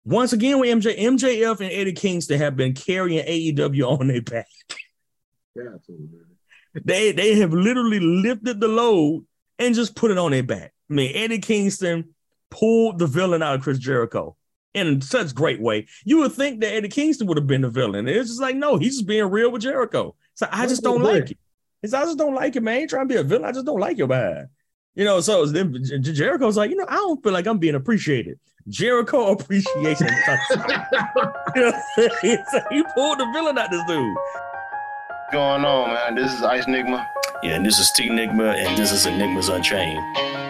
Once again, with MJF and Eddie Kingston have been carrying AEW on their back. Yeah, absolutely. They have literally lifted the load and just put it on their back. I mean, Eddie Kingston pulled the villain out of Chris Jericho in such great way. You would think that Eddie Kingston would have been the villain. It's just like, no, he's just being real with Jericho. So I just don't like it. I just don't like it, man. I ain't trying to be a villain. I just don't like your bad. So then Jericho's like, I don't feel like I'm being appreciated. Jericho appreciation. He pulled the villain out this dude. What's going on, man? This is Ice Enigma. Yeah, and this is T Enigma, and this is Enigmas Unchained.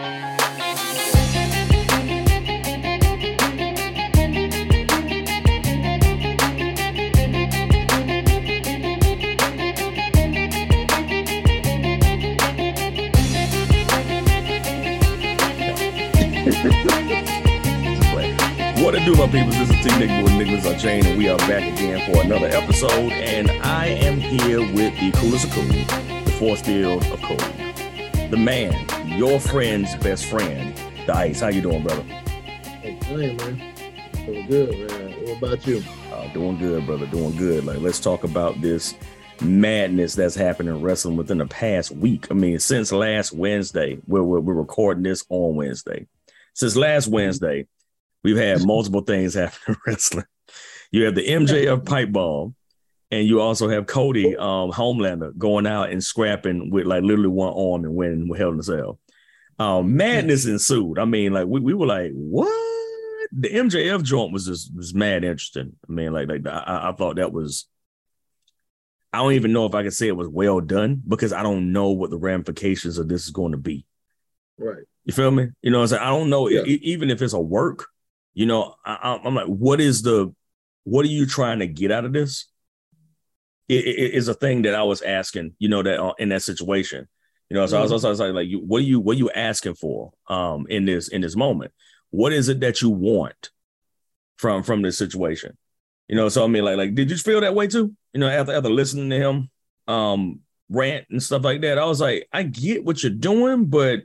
What it do, my people? This is T Enigma with Enigmas Unchained, and we are back again for another episode. And I am here with the coolest of cool, the force field of cool, the man, your friend's best friend, the Ice. How you doing, brother? Hey, man. Doing good, man. What about you? Doing good, brother. Doing good. Like, let's talk about this madness that's happened in wrestling within the past week. I mean, since last Wednesday, we're recording this on Wednesday. Since last Wednesday, we've had multiple things happen in wrestling. You have the MJF pipe bomb, and you also have Cody Homelander going out and scrapping with like literally one arm and winning with Hell in a Cell. Madness ensued. I mean, like we were like, what? The MJF joint was mad interesting. I mean, I thought that was. I don't even know if I can say it was well done because I don't know what the ramifications of this is going to be. Right. You feel me? You know, I don't know even if it's a work. You know, I'm like, what are you trying to get out of this? It is a thing that I was asking, you know, that in that situation, you know, so I was like, what are you asking for in this moment? What is it that you want from this situation? You know, so I mean, like, did you feel that way too? You know, after listening to him rant and stuff like that, I was like, I get what you're doing, but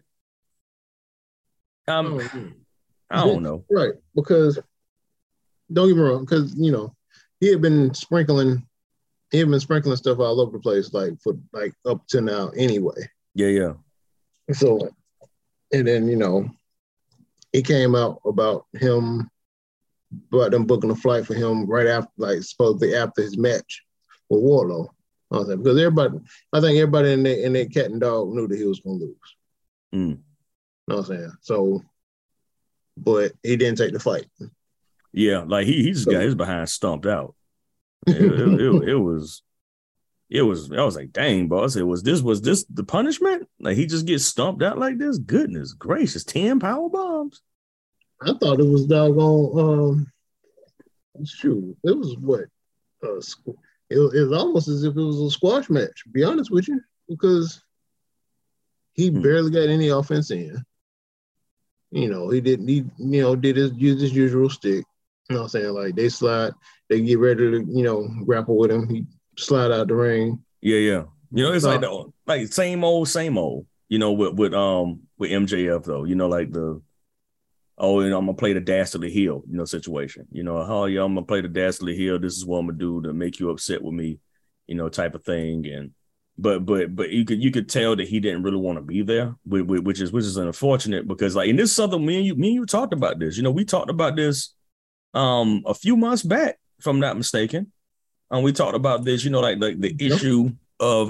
I don't know. Right. Because don't get me wrong, because you know, he had been sprinkling stuff all over the place, like for like up to now anyway. Yeah. So and then, you know, it came out about them booking a flight for him right after, like supposedly after his match with Wardlow. Because I think everybody in their cat and dog knew that he was gonna lose. Mm. Know what I'm saying? So, but he didn't take the fight. Yeah, like he just got his behind stumped out. It was. I was like, dang, boss. Was this the punishment? Like he just gets stumped out like this? Goodness gracious, 10 power bombs. I thought it was doggone. Shoot, it was what? It was almost as if it was a squash match. To be honest with you, because he barely got any offense in. You know, he did use his usual stick. You know what I'm saying? Like they slide, they get ready to, you know, grapple with him. He slide out the ring. Yeah. You know, it's like same old, you know, with MJF though. You know, like you know, I'm gonna play the dastardly heel, you know, situation. You know, I'm gonna play the dastardly heel. This is what I'm gonna do to make you upset with me, you know, type of thing. And but you could tell that he didn't really want to be there, which is unfortunate because like, and this is something me and you talked about this. You know, we talked about this a few months back, if I'm not mistaken. We talked about this, you know, like the issue of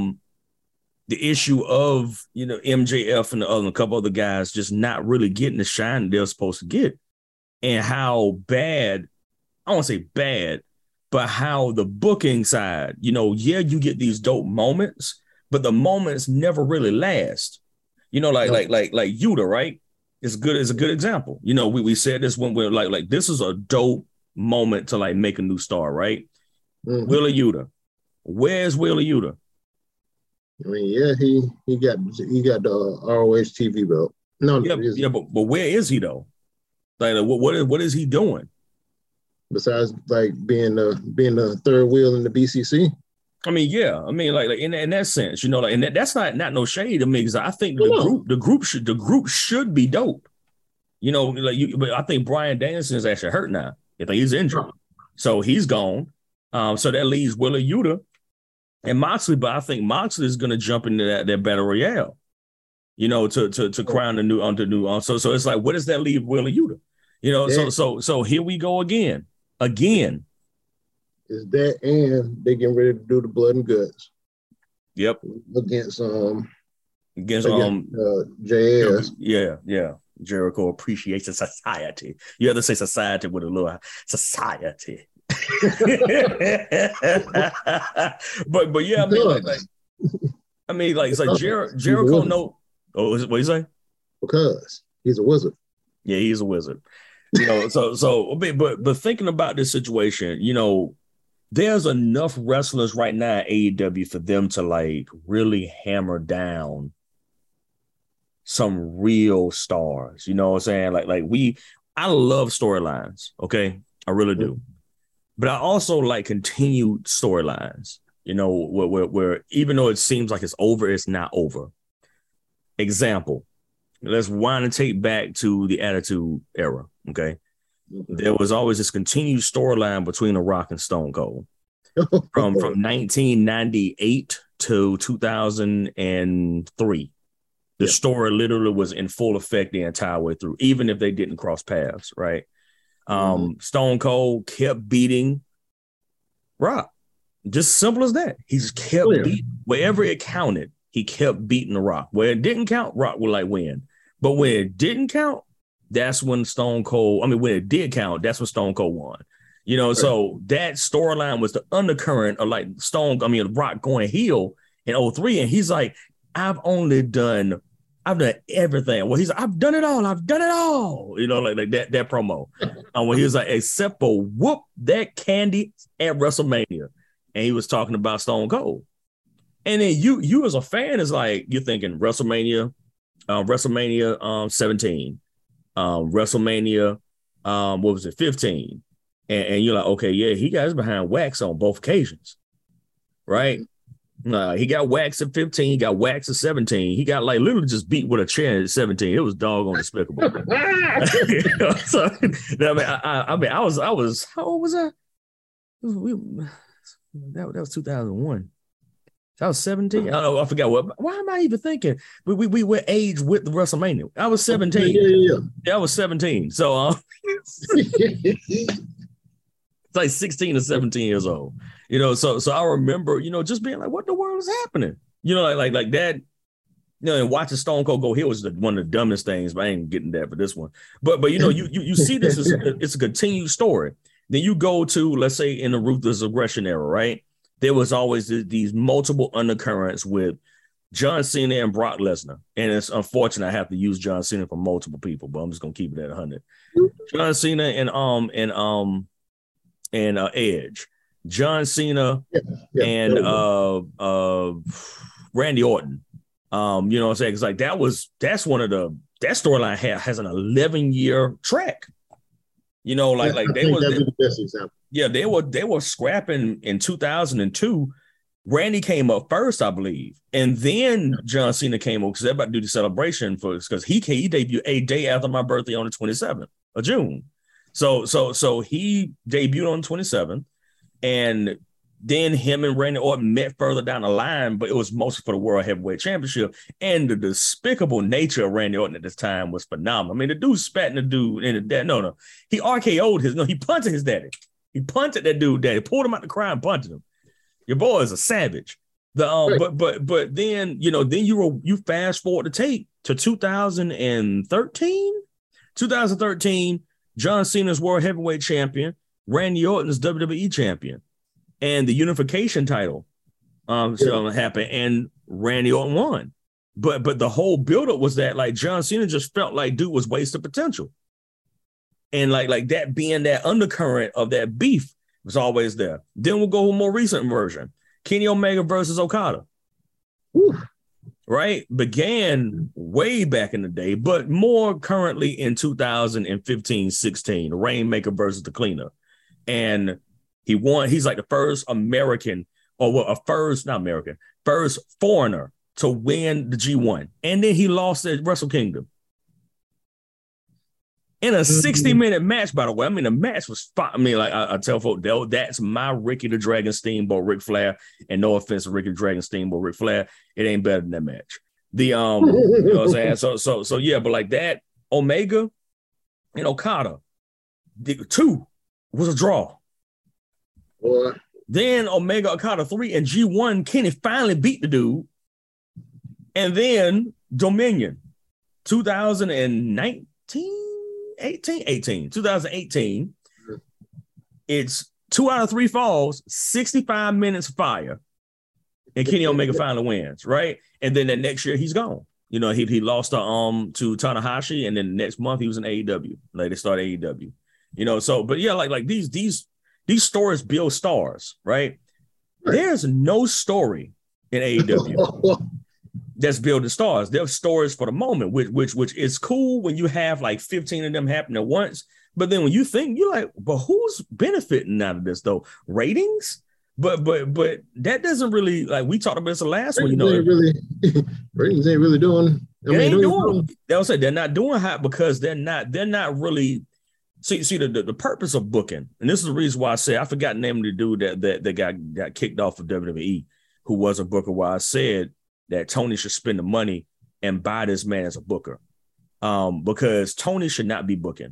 you know, MJF and a couple other guys just not really getting the shine they're supposed to get, and how bad, I won't say bad, but how the booking side, you know, you get these dope moments, but the moments never really last. You know, like Yuta, right? It's a good example. You know, we said this when we're like this is a dope moment to like make a new star, right? Mm-hmm. Wheeler Yuta. Where's Wheeler Yuta? I mean, yeah, he got the ROH TV belt. But where is he though? Like, what is he doing? Besides, like being the third wheel in the BCC. I mean, yeah. I mean, like in that sense, you know, like, and that's not no shade to me because I think the group should be dope. You know, like but I think Bryan Danielson is actually hurt now. I think he's injured. So he's gone. So that leaves Wheeler Yuta and Moxley, but I think Moxley is going to jump into that battle royale, to crown the new. So it's like, what does that leave Wheeler Yuta? So here we go again. Is that, and they getting ready to do the blood and guts. Yep. Against JS. Yeah. Jericho Appreciation Society. You have to say society with a little society. but yeah, I mean, it's like Jericho. No, what you say? Because he's a wizard. Yeah, he's a wizard. But thinking about this situation, there's enough wrestlers right now at AEW for them to like really hammer down some real stars. You know what I'm saying? I love storylines. Okay, I really do. But I also like continued storylines, where even though it seems like it's over, it's not over. Example, let's wind and take back to the Attitude Era, okay? There was always this continued storyline between The Rock and Stone Cold from 1998 to 2003. The story literally was in full effect the entire way through, even if they didn't cross paths, right? Stone Cold kept beating Rock. Just simple as that. He just kept beating. Wherever it counted, he kept beating The Rock. Where it didn't count, Rock would win. But when it didn't count, that's when when it did count, that's when Stone Cold won. So that storyline was the undercurrent of Rock going heel in 03. And he's like, I've done everything. Well, he's like, I've done it all. Like that promo. When he was like, except for whoop that candy at WrestleMania. And he was talking about Stone Cold. And then you as a fan is like, you're thinking WrestleMania 17, WrestleMania, 15? And you're like, okay, yeah, he got his behind wax on both occasions, right? He got waxed at 15, he got waxed at 17. He got literally just beat with a chair at 17. It was doggone despicable. So, I was how old was I? That was 2001. I was 17. I forgot why am I even thinking? We were aged with the WrestleMania. I was 17. Yeah, I was 17. So it's like 16 or 17 years old. So I remember, just being like, what the world is happening? Like that, and watching Stone Cold go heel was one of the dumbest things, but I ain't getting that for this one. But you see this as it's a continued story. Then you go to, let's say, in the Ruthless Aggression era, right? There was always these multiple undercurrents with John Cena and Brock Lesnar. And it's unfortunate I have to use John Cena for multiple people, but I'm just gonna keep it at 100. John Cena and Edge. John Cena and Randy Orton. You know what I'm saying? Because that storyline has an 11-year track. They was the best example. Yeah, they were scrapping in 2002. Randy came up first, I believe, and then John Cena came up because they're about to do the celebration because he debuted a day after my birthday on the 27th of June. So he debuted on the 27th, and then him and Randy Orton met further down the line, but it was mostly for the World Heavyweight Championship. And the despicable nature of Randy Orton at this time was phenomenal. I mean, the dude spat in the dude in the dad. No, he RKO'd he punted his daddy. He punted that dude daddy, pulled him out the crowd and punted him. Your boy is a savage. But then you fast forward the tape to 2013. 2013, John Cena's World Heavyweight Champion, Randy Orton's WWE Champion. And the unification title happened, and Randy Orton won. But the whole buildup was that John Cena just felt like dude was wasted potential, and like that being that undercurrent of that beef was always there. Then we'll go with a more recent version: Kenny Omega versus Okada. Woo. Right, began way back in the day, but more currently in 2015-16, the Rainmaker versus the Cleaner, and he won. He's like the first American, first foreigner to win the G1. And then he lost at Wrestle Kingdom. in a 60-minute match, by the way. I mean, the match was fine. I mean, like I tell folks, that's my Ricky the Dragon Steamboat Ric Flair. And no offense to Ricky the Dragon Steamboat Ric Flair, it ain't better than that match. You know what I'm saying? So yeah, but like that, Omega and Okada, the 2 was a draw. Boy. Then Omega Okada 3 and G1, Kenny finally beat the dude. And then Dominion, 2018. It's 2 out of 3 falls, 65 minutes of fire. And Kenny Omega finally wins, right? And then the next year he's gone. You know, he lost to Tanahashi, and then the next month he was in AEW. Like they started AEW. You know, so but yeah, like these stories build stars, right? There's no story in AEW that's building stars. They're stories for the moment, which is cool when you have like 15 of them happen at once. But then when you think, you're like, but who's benefiting out of this though? Ratings? But that doesn't really, like we talked about this the last one, you know. Ratings ain't really doing. They'll say they're not doing hot because they're not really. See the purpose of booking, and this is the reason why I say I forgot the name of the dude that got kicked off of WWE, who was a booker. Why I said that Tony should spend the money and buy this man as a booker, because Tony should not be booking.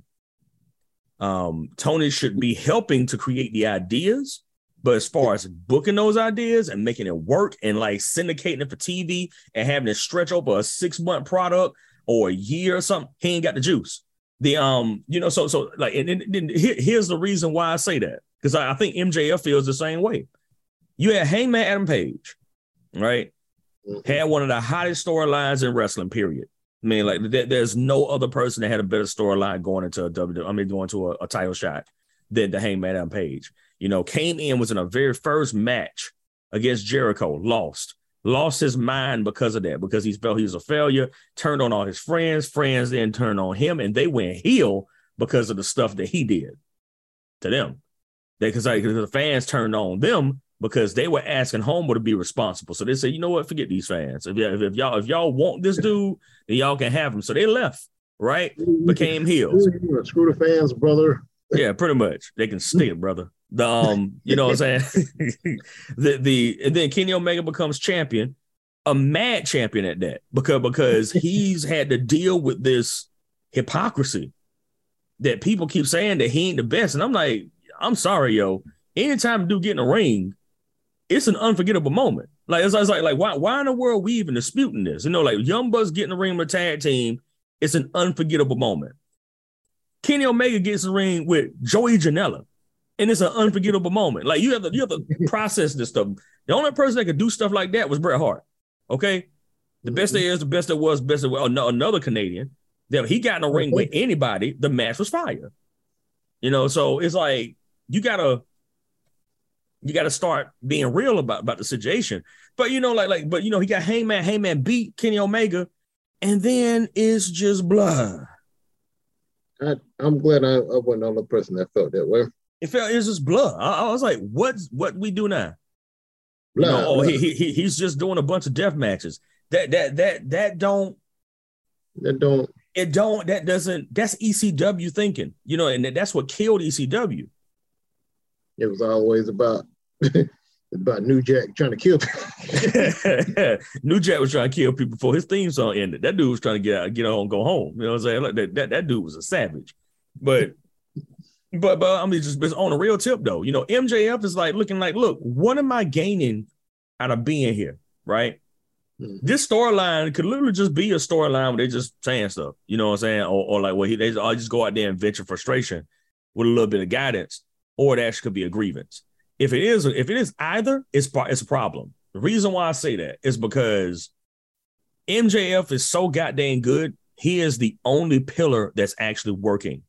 Tony should be helping to create the ideas, but as far as booking those ideas and making it work and like syndicating it for TV and having it stretch over a 6-month product or a year or something, he ain't got the juice. The you know, so like, and here's the reason why I say that, because I think MJF feels the same way. You had Hangman Adam Page, right? Had one of the hottest storylines in wrestling, period. I mean, like there's no other person that had a better storyline going into going to a title shot than the Hangman Adam Page. You know, came in, was in a very first match against Jericho, lost his mind because of that, because he felt he was a failure, turned on all his friends then turned on him, and they went heel because of the stuff that he did to them. Because the fans turned on them because they were asking Homeboy to be responsible. So they said, you know what, forget these fans. If y'all want this dude, then y'all can have him. So they left, right? Became heels. Screw the fans, brother. Yeah, pretty much. They can stick, brother. You know what I'm saying? And then Kenny Omega becomes champion, a mad champion at that, because he's had to deal with this hypocrisy that people keep saying that he ain't the best. And I'm like, I'm sorry, yo. Anytime a dude get in a ring, it's an unforgettable moment. Like it's like why in the world we even disputing this? You know, like Young Bucks get in the ring with a tag team, it's an unforgettable moment. Kenny Omega gets in the ring with Joey Janela, and it's an unforgettable moment. Like you have to process this stuff. The only person that could do stuff like that was Bret Hart. Okay, the best there is, the best there was, best there was. Another Canadian that he got in the ring with anybody, the match was fire. You know, so it's like you gotta start being real about the situation. But you know, but you know, he got Hangman beat Kenny Omega, and then it's just blah. I'm glad I wasn't the only person that felt that way. It's just blah. I was like, what we do now? Blah, you know, blah. He's just doing a bunch of death matches. That's ECW thinking, you know, and that's what killed ECW. It was always about New Jack trying to kill people. New Jack was trying to kill people before his theme song ended. That dude was trying to get out and go home. You know what I'm saying? Like that dude was a savage. But I mean, just on a real tip though, you know, MJF is like looking like, look, what am I gaining out of being here? Right? Mm-hmm. This storyline could literally just be a storyline where they're just saying stuff, you know what I'm saying? Or like they just go out there and vent your frustration with a little bit of guidance, or it actually could be a grievance. If it is either, it's a problem. The reason why I say that is because MJF is so goddamn good. He is the only pillar that's actually working.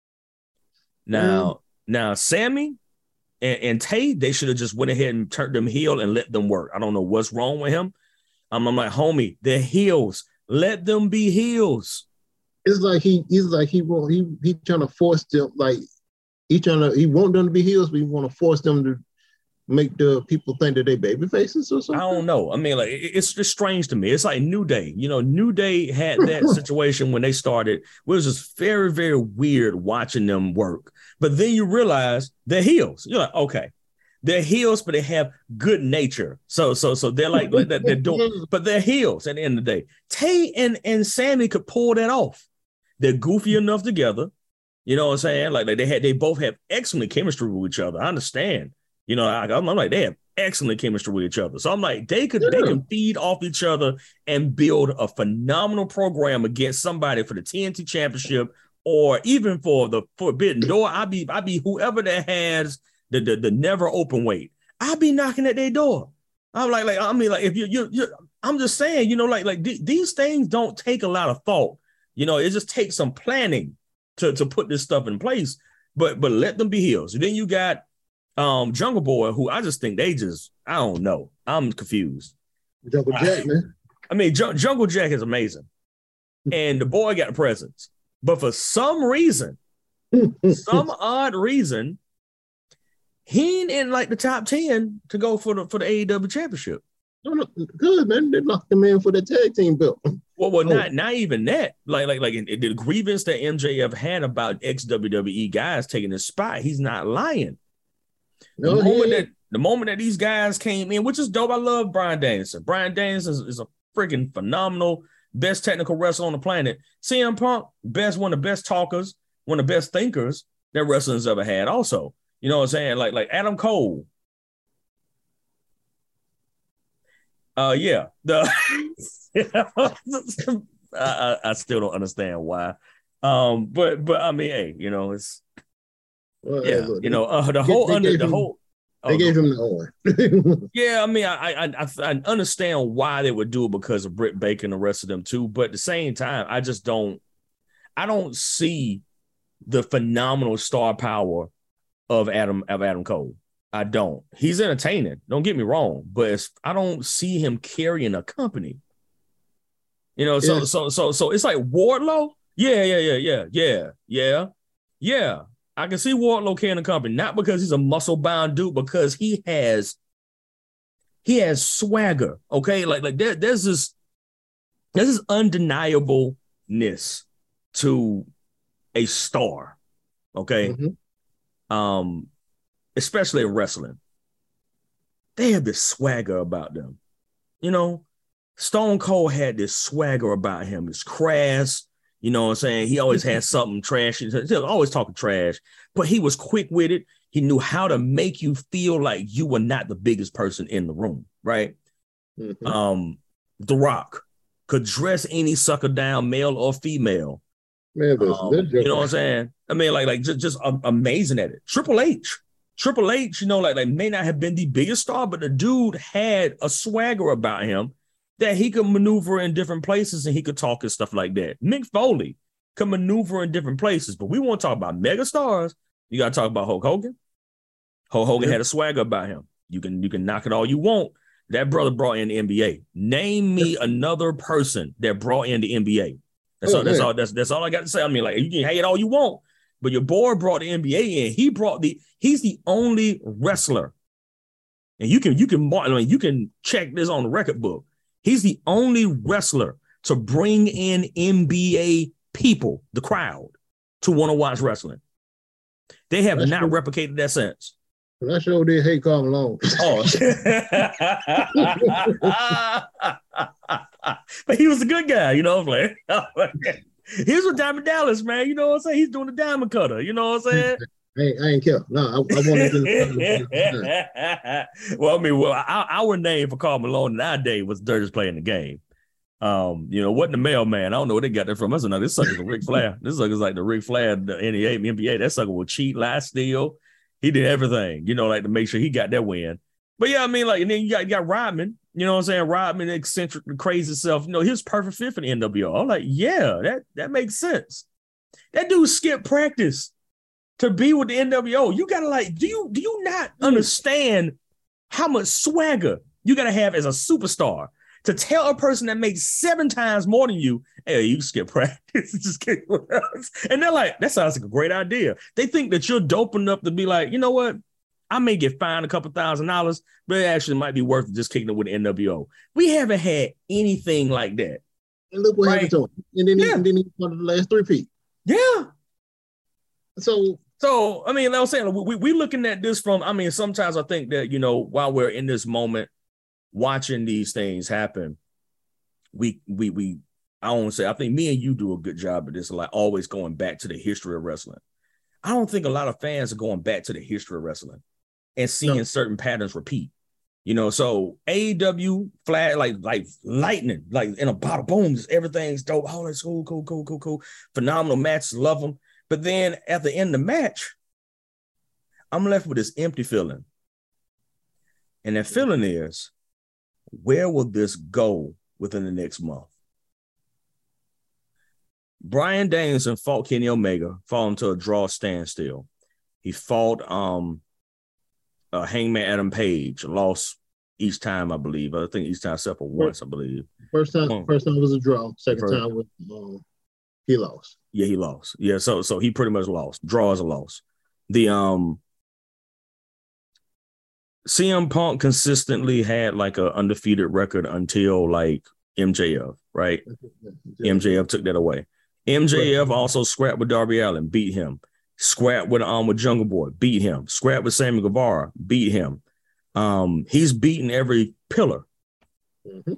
Now Sammy and Tay, they should have just went ahead and turned them heel and let them work. I don't know what's wrong with him. I'm like, homie, they're heels. Let them be heels. It's like he trying to force them, like he want them to be heels, but he want to force them make the people think that they baby faces or something? I don't know. I mean, like it's just strange to me. It's like New Day. You know, New Day had that situation when they started. It was just very, very weird watching them work. But then you realize they're heels. You're like, okay, they're heels, but they have good nature. So they're like that. They're doing, but they're heels at the end of the day. Tay and Sammy could pull that off. They're goofy enough together. You know what I'm saying? Like they both have excellent chemistry with each other. I understand. You know, I'm like, they have excellent chemistry with each other. So I'm like, they can feed off each other and build a phenomenal program against somebody for the TNT Championship or even for the Forbidden Door. I be whoever that has the never open weight. I be knocking at their door. I'm like I mean, like if you I'm just saying, you know, like these things don't take a lot of thought. You know, it just takes some planning to put this stuff in place. But let them be heels. And then you got Jungle Boy, who I just think I don't know. I'm confused. Jungle Jack, man. I mean, Jungle Jack is amazing. And the boy got a presence. But for some reason, some odd reason, he ain't in like the top 10 to go for the AEW championship. No, good, man. They locked him in for the tag team belt. Well, not even that. Like the grievance that MJF had about ex-WWE guys taking his spot, he's not lying. The moment that these guys came in, which is dope. I love Bryan Danielson. Bryan Danielson is a freaking phenomenal, best technical wrestler on the planet. CM Punk, one of the best talkers, one of the best thinkers that wrestling's ever had. Also, you know what I'm saying? Like Adam Cole. I still don't understand why. But I mean, hey, you know, it's look, you know, the whole they gave him the horn. Yeah, I mean, I understand why they would do it because of Britt Baker and the rest of them too. But at the same time, I don't see the phenomenal star power of Adam Cole. I don't. He's entertaining. Don't get me wrong, but I don't see him carrying a company. You know, so it's like Wardlow. Yeah. I can see Wardlow carrying a company, not because he's a muscle-bound dude, because he has swagger. Okay, like there's this undeniableness to a star. Okay, especially in wrestling, they have this swagger about them. You know, Stone Cold had this swagger about him. It's crass. You know what I'm saying? He always had something trashy. He was always talking trash, but he was quick with it. He knew how to make you feel like you were not the biggest person in the room, right? The Rock could dress any sucker down, male or female. Man, you know what I'm saying? I mean, like just amazing at it. Triple H, you know, like may not have been the biggest star, but the dude had a swagger about him that he could maneuver in different places and he could talk and stuff like that. Mick Foley could maneuver in different places, but we want to talk about mega stars. You got to talk about Hulk Hogan. Hulk Hogan had a swagger about him. You can knock it all you want. That brother brought in the NBA. Name me another person that brought in the NBA. That's all I got to say. I mean, like, you can hate it all you want, but your boy brought the NBA in. He's the only wrestler, and you can check this on the record book. He's the only wrestler to bring in NBA people, the crowd, to want to watch wrestling. They have not replicated that since. But I sure did hate Karl Malone. Oh. But he was a good guy, you know what I'm saying? He's with Diamond Dallas, man. You know what I'm saying? He's doing the diamond cutter. You know what I'm saying? I ain't care. No, I wanted to. Well, I mean, our name for Karl Malone in our day was dirtiest player in the game. You know, wasn't the mailman. I don't know where they got that from. That's another. This sucker's a Ric Flair. This sucker's like the Ric Flair, the NBA. That sucker will cheat, lie, steal. He did everything, you know, like to make sure he got that win. But yeah, I mean, like, and then you got Rodman. You know what I'm saying? Rodman, eccentric, crazy self. You know, he was perfect fit for the NWO. I'm like, yeah, that makes sense. That dude skipped practice to be with the NWO. You gotta like, do you not understand how much swagger you gotta have as a superstar to tell a person that makes 7 times more than you, hey, you skip practice, just kick us. And they're like, that sounds like a great idea. They think that you're dope enough to be like, you know what? I may get fined a couple $1,000, but it actually might be worth it just kicking it with the NWO. We haven't had anything like that. And look what happened to him. And then, he won the last 3-peat. Yeah. So I mean, I was saying, we looking at this from, I mean, sometimes I think that, you know, while we're in this moment watching these things happen, I won't say, I think me and you do a good job of this, like always going back to the history of wrestling. I don't think a lot of fans are going back to the history of wrestling and seeing certain patterns repeat. You know, so AEW flat like lightning, like in a bottle, boom, everything's dope. Oh, that's cool. Phenomenal matches, love them. But then at the end of the match, I'm left with this empty feeling. And that feeling is, where will this go within the next month? Bryan Danielson fought Kenny Omega, fought him to a draw standstill. He fought Hangman Adam Page, lost each time, I believe. I think each time except for once, I believe. First time was a draw. Second time was he lost. Yeah, he lost. Yeah, so he pretty much lost. Draw is a loss. The CM Punk consistently had like an undefeated record until like MJF, right? MJF took that away. MJF also scrapped with Darby Allin, beat him. Scrapped with Jungle Boy, beat him. Scrapped with Sammy Guevara, beat him. He's beaten every pillar. Mm-hmm.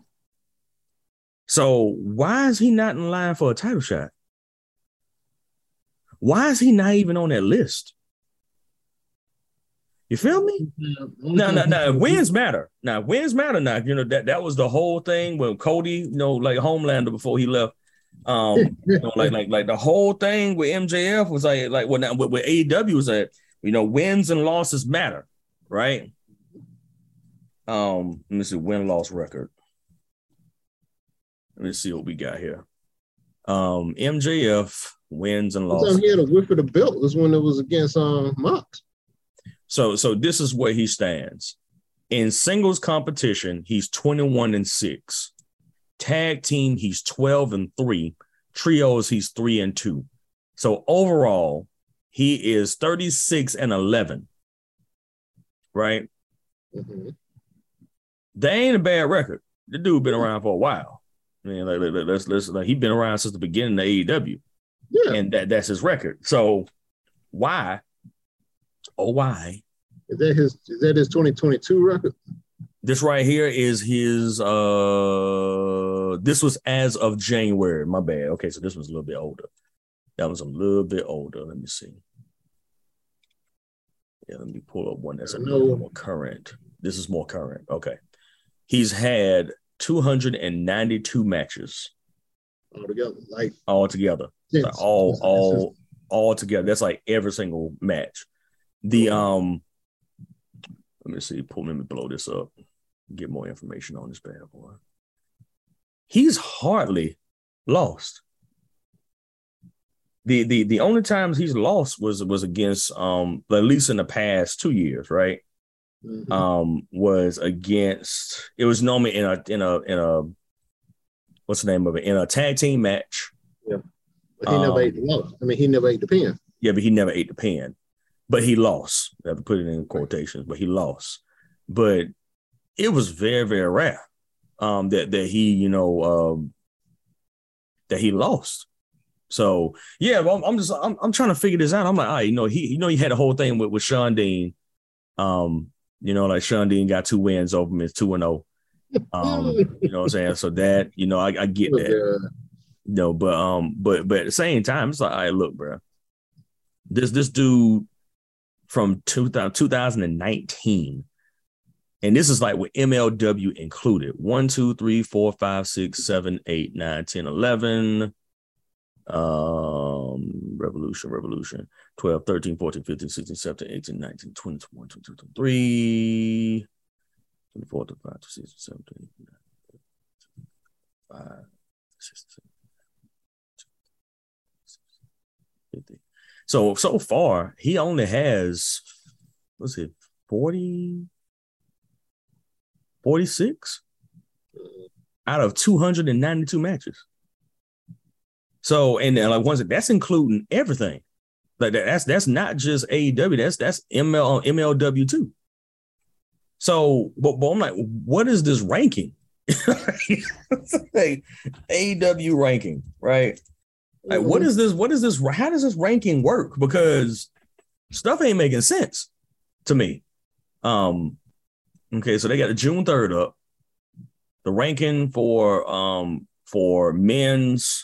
So why is he not in line for a title shot? Why is he not even on that list? You feel me? No. Wins matter. Now, wins matter. Now, you know, that was the whole thing when Cody, you know, like Homelander before he left. You know, like the whole thing with MJF was like with AEW was that, you know, wins and losses matter, right? Let me see, win-loss record. Let me see what we got here. MJF wins and losses. He had a whiff of the belt was when it was against Mox. So this is where he stands. In singles competition, he's 21-6. Tag team, he's 12-3. Trios, he's 3-2. So overall, he is 36-11. Right? Mm-hmm. That ain't a bad record. The dude been around for a while. I mean, let's he's been around since the beginning of AEW. Yeah. And that's his record. So why? Oh, why? Is that his 2022 record? This right here is his this was as of January. My bad. Okay, so this was a little bit older. That was a little bit older. Let me see. Yeah, let me pull up one that's a little more current. This is more current. Okay. He's had 292 matches. All together. Like all together. That's like every single match. The let me see. Let me blow this up. Get more information on this bad boy. He's hardly lost. The only times he's lost was against at least in the past 2 years, right? Mm-hmm. Was against, it was normally in a what's the name of it? In a tag team match. Yeah. But he never ate the loss. I mean, he never ate the pin. Yeah, but he never ate the pin. But he lost. I have to put it in quotations, but he lost. But it was very, very rare that he, you know, that he lost. So yeah, well, I'm trying to figure this out. I'm like, all right, he had a whole thing with Shawn Dean. You know, like Shawn Dean got 2 wins over him. It's 2-0. You know what I'm saying? So that, you know, I get that. No, but at the same time, it's like, all right, look, bro. This dude from 2019, and this is like with MLW included. 1, 2, 3, 4, 5, 6, 7, 8, 9, 10, 11. Revolution. 12, 13, 14, 15, 16, 17, 18, 19, 20, 21, 22, 23, 24, 25, 26, 17, 5, 6, 7, 50. So far, he only has, what's it, 46 out of 292 matches. So, and like once that's including everything. Like that's not just AEW. That's MLW too. So, but I'm like, what is this ranking? Like, AEW ranking, right? Like, what is this? What is this? How does this ranking work? Because stuff ain't making sense to me. Okay, so they got the June 3rd up. The ranking for men's,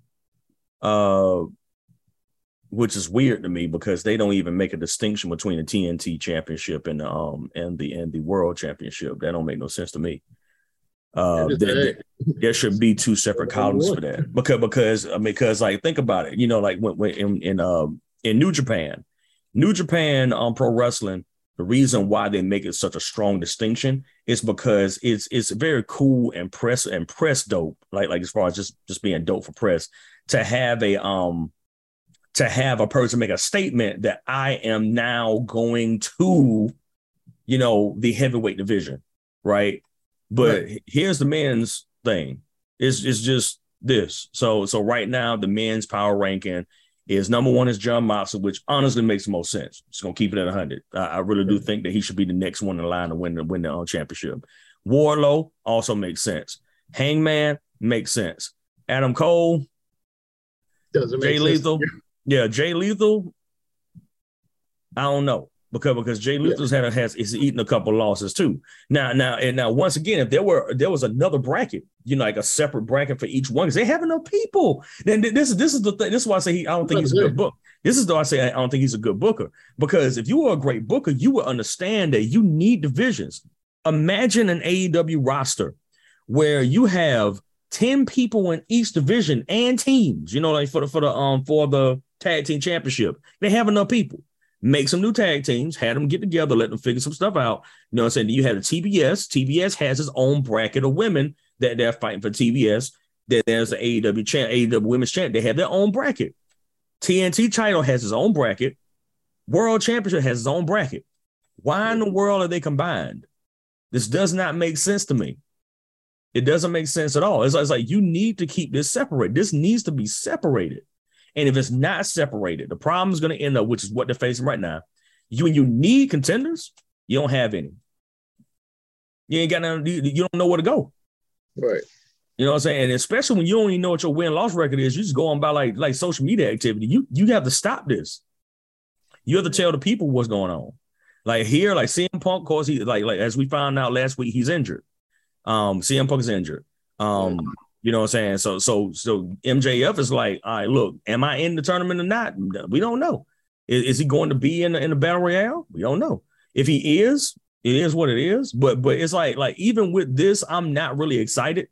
which is weird to me because they don't even make a distinction between the TNT Championship and the World Championship. That don't make no sense to me. There should be two separate columns for that because like think about it, you know, like when in New Japan Pro Wrestling, the reason why they make it such a strong distinction is because it's very cool and press dope, like as far as just being dope for press, to have a person make a statement that I am now going to, you know, the heavyweight division, right? But here's the men's thing. It's just this. So right now the men's power ranking is number 1 is John Moxley, which honestly makes the most sense. Just gonna keep it at 100. I really do think that he should be the next one in line to win the championship. Wardlow also makes sense. Hangman makes sense. Adam Cole doesn't make Jay sense. Lethal. Yeah, Jay Lethal. I don't know because Jay Lethal's is eating a couple losses too. Now once again, if there was another bracket, you know, like a separate bracket for each one, because they have enough people. Then this is the thing. This is why I say I don't think he's a good book. This is why I say I don't think he's a good booker, because if you were a great booker, you would understand that you need divisions. Imagine an AEW roster where you have 10 people in each division and teams, you know, like for the tag team championship. They have enough people. Make some new tag teams, had them get together, let them figure some stuff out. You know what I'm saying? You have the TBS. TBS has its own bracket of women that they're fighting for TBS. Then there's the AEW Women's Champ. They have their own bracket. TNT title has its own bracket. World Championship has its own bracket. Why in the world are they combined? This does not make sense to me. It doesn't make sense at all. It's like you need to keep this separate. This needs to be separated. And if it's not separated, the problem is going to end up, which is what they're facing right now. When you need contenders, you don't have any. You ain't got none. You don't know where to go. Right. You know what I'm saying? And especially when you don't even know what your win-loss record is, you just go on by like social media activity. You have to stop this. You have to tell the people what's going on. Like here, like CM Punk, of course, he like as we found out last week, he's injured. CM Punk is injured. You know what I'm saying? So MJF is like, all right, look, am I in the tournament or not? We don't know. Is he going to be in the Battle Royale? We don't know. If he is, it is what it is. But it's like even with this, I'm not really excited.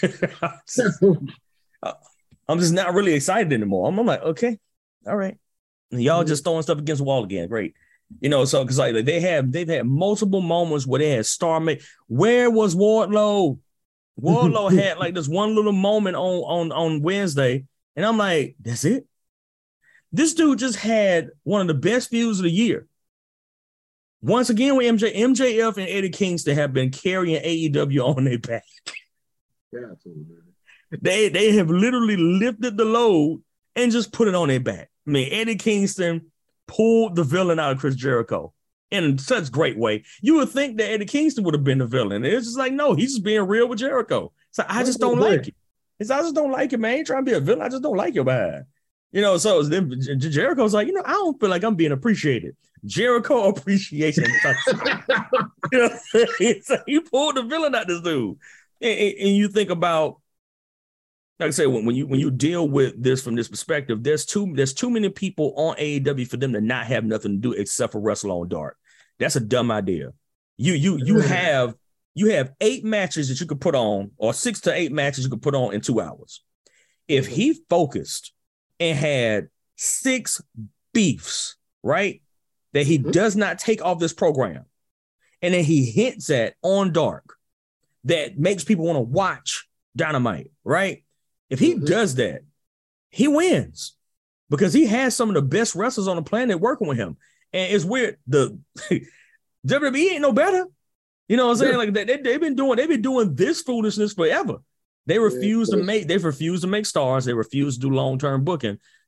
I'm just not really excited anymore. I'm like, okay, all right. Y'all just throwing stuff against the wall again. Great. You know, so because like they've had multiple moments where they had Starmate. Where was Wardlow? Wardlow had like this one little moment on Wednesday, and I'm like, that's it. This dude just had one of the best feuds of the year. Once again, with MJF and Eddie Kingston have been carrying AEW on their back. Yeah, absolutely. They have literally lifted the load and just put it on their back. I mean, Eddie Kingston pulled the villain out of Chris Jericho in such great way. You would think that Eddie Kingston would have been the villain. It's just like, no, he's just being real with Jericho. So I just don't like it. I just don't like it, man. I ain't trying to be a villain. I just don't like your bad. You know, so then Jericho's like, you know, I don't feel like I'm being appreciated. Jericho appreciation. You know, so he pulled the villain out this dude. And you think about, like I say, when you deal with this from this perspective, there's too many people on AEW for them to not have nothing to do except for wrestle on Dark. That's a dumb idea. You have 8 matches that you could put on, or 6 to 8 matches you could put on in 2 hours. If he focused and had 6 beefs, right, that he does not take off this program, and then he hints at on Dark that makes people want to watch Dynamite, right? If he does that, he wins because he has some of the best wrestlers on the planet working with him. And it's weird. The WWE ain't no better. You know what I'm saying? Like they've been doing this foolishness forever. They refuse to make stars. They refuse to do long-term booking.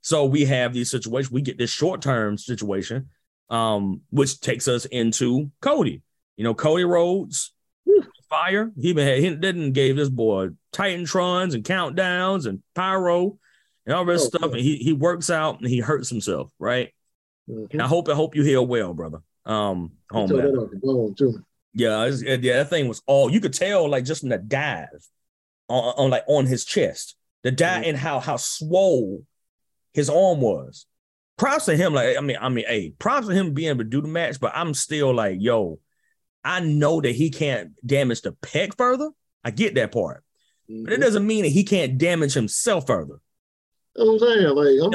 So we have these situations. We get this short-term situation, which takes us into Cody. Cody Rhodes, fire. He didn't gave this boy Titantrons and countdowns and pyro and all this stuff. And he works out and he hurts himself, right? And I hope you heal well, brother. Yeah, that thing was all you could tell, like just from the dive on his chest, the dive and how swole his arm was. Props to him. Like, props to him being able to do the match, but I'm still like, yo, I know that he can't damage the pec further. I get that part. But it doesn't mean that he can't damage himself further. I'm saying,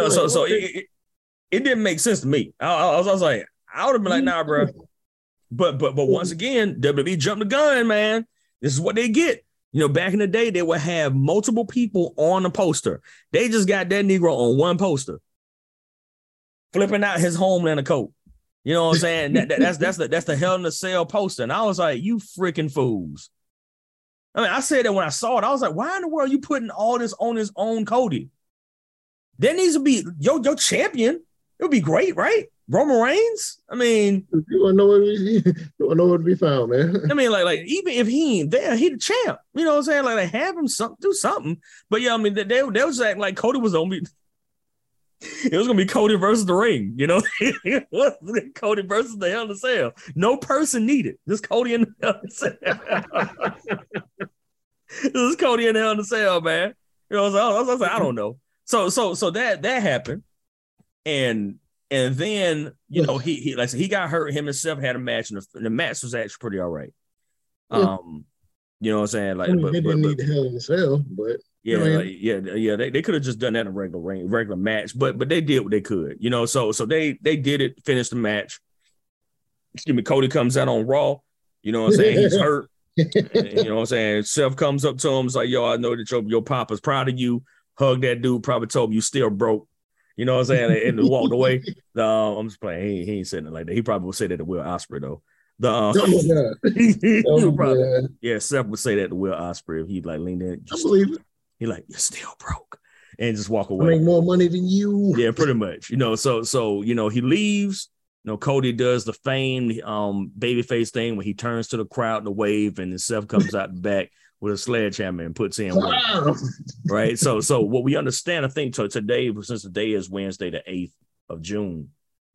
it didn't make sense to me. I was like, I would have been like, nah, bro. But once again, WWE jumped the gun, man. This is what they get. Back in the day, they would have multiple people on a poster. They just got that Negro on one poster, flipping out his Homelander coat. You know what I'm saying? That's the Hell in a Cell poster. And I was like, you freaking fools. I said that when I saw it. I was like, why in the world are you putting all this on his own Cody? There needs to be your champion. It would be great, right? Roman Reigns? You want to know where to be found, man. Like even if he ain't there, he the champ. You know what I'm saying? Like, have him do something. But yeah, they was acting like Cody was on me. It was gonna be Cody versus the Ring, Cody versus the Hell in a Cell. No person needed. This Cody in the Hell in a Cell. This is Cody in the Hell in a Cell, man. I was like, I don't know. So that happened, and then he got hurt. Him himself had a match, and the match was actually pretty all right. You know what I'm saying? Like, they didn't need the Hell in a Cell, but. They could have just done that in a regular match, but they did what they could, So they did it, finished the match. Excuse me, Cody comes out on Raw, you know what I'm saying? He's hurt. You know what I'm saying? Seth comes up to him, it's like, yo, I know that your papa's proud of you. Hug that dude, probably told him you still broke. You know what I'm saying? And walked away. I'm just playing. He ain't saying it like that. He probably would say that to Will Ospreay though. Seth would say that to Will Ospreay if he like leaned in. I believe it. He like, you're still broke, and just walk away. I make more money than you. Yeah, pretty much. So he leaves. Cody does the famed babyface thing when he turns to the crowd to wave, and then Seth comes out the back with a sledgehammer and puts in one. Right. So what we understand, I think, today, since the day is Wednesday, the 8th of June,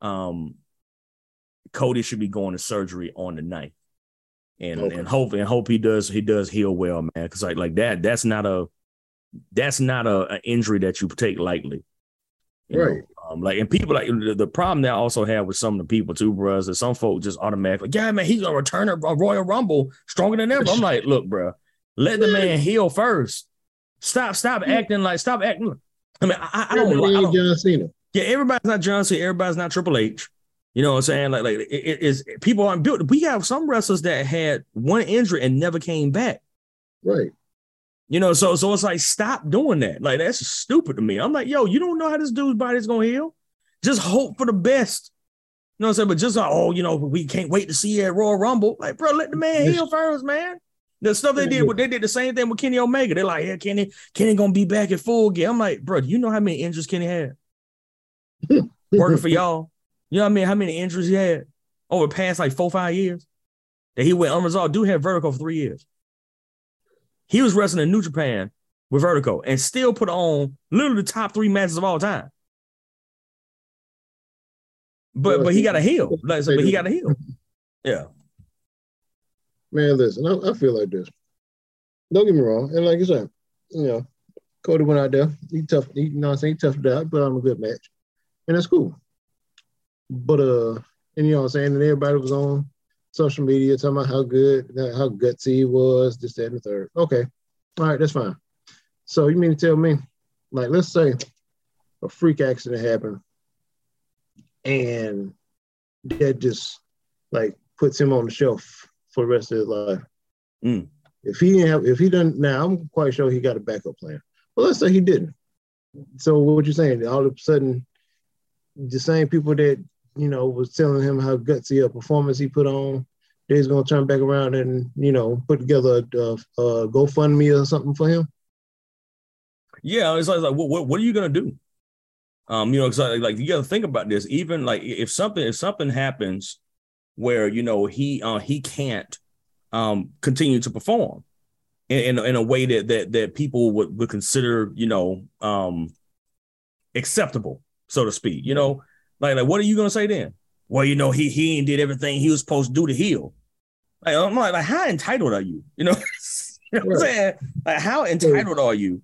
Cody should be going to surgery on the 9th. And hope he does heal well, man. Because like that's not an injury that you take lightly, right? And people like the problem that I also have with some of the people too, bro, is that some folks just automatically, yeah, man, he's gonna return a Royal Rumble stronger than ever. I'm like, look, bro, let the man heal first. Stop acting. I don't. John Cena. Yeah, everybody's not John Cena. Everybody's not Triple H. You know what I'm saying? Like it is. People aren't built. We have some wrestlers that had one injury and never came back. Right. So it's like, stop doing that. Like, that's stupid to me. I'm like, yo, you don't know how this dude's body's gonna heal. Just hope for the best. You know what I'm saying? But just we can't wait to see you at Royal Rumble. Like, bro, let the man heal first, man. The stuff they did the same thing with Kenny Omega. They're like, yeah, Kenny gonna be back at full gear. I'm like, bro, do you know how many injuries Kenny had? Working for y'all. You know what I mean? How many injuries he had over the past like 4-5 years? That he went unresolved. Dude had vertigo for 3 years. He was wrestling in New Japan with vertigo and still put on literally the top 3 matches of all time. But he got to heal. But he got to heal. Yeah. Man, listen, I feel like this. Don't get me wrong. And like you said, Cody went out there. He toughed it out, put on a good match. And that's cool. But and you know what I'm saying? And everybody was on social media talking about how gutsy he was, this, that, and the third. Okay. All right, that's fine. So you mean to tell me, like, let's say a freak accident happened and that just like puts him on the shelf for the rest of his life. Mm. If he doesn't, now I'm quite sure he got a backup plan. But let's say he didn't. So what you're saying, all of a sudden, the same people that, was telling him how gutsy a performance he put on, they's going to turn back around and, put together a GoFundMe or something for him? Yeah, it's like what are you going to do? You know, like you got to think about this. Even like if something happens where you know he can't continue to perform in a way that people would consider, you know, acceptable, so to speak. You know, like what are you gonna say then? Well, you know, he ain't did everything he was supposed to do to heal. Like I'm like how entitled are you? You know, you know what I'm saying? Like how entitled are you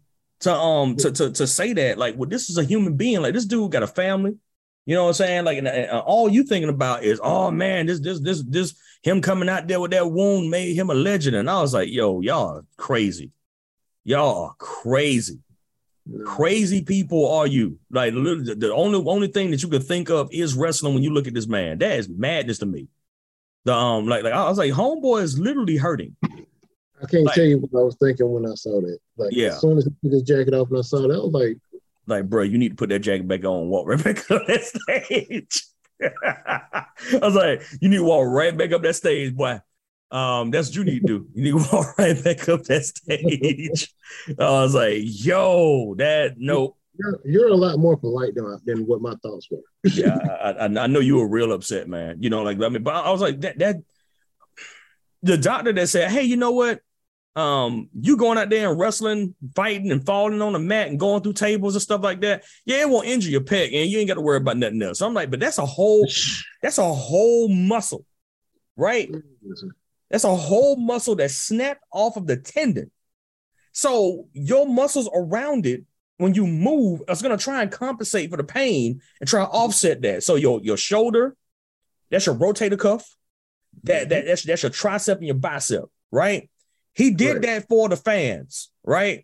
to say that? Like, well, this is a human being. Like this dude got a family. You know what I'm saying? Like, and all you thinking about is, oh man, this him coming out there with that wound made him a legend. And I was like, yo, y'all are crazy. Y'all are crazy. Crazy people are you. Like the only thing that you could think of is wrestling when you look at this man. That is madness to me. The like I was like, homeboy is literally hurting. I can't tell you what I was thinking when I saw that. Like as soon as he took his jacket off and I saw that, I was like, bro, you need to put that jacket back on and walk right back up that stage. I was like, you need to walk right back up that stage, boy. That's what you need to do. You need to walk right back up that stage. I was like, yo, nope. You're a lot more polite than what my thoughts were. Yeah, I know you were real upset, man. You know, like I mean, but I was like that the doctor that said, hey, you know what? You going out there and wrestling, fighting and falling on the mat and going through tables and stuff like that. Yeah, it won't injure your pec and you ain't got to worry about nothing else. So I'm like, but that's a whole muscle, right? That's a whole muscle that snapped off of the tendon. So your muscles around it, when you move, it's going to try and compensate for the pain and try to offset that. So your shoulder, that's your rotator cuff. That's your tricep and your bicep, right? He did that for the fans, right?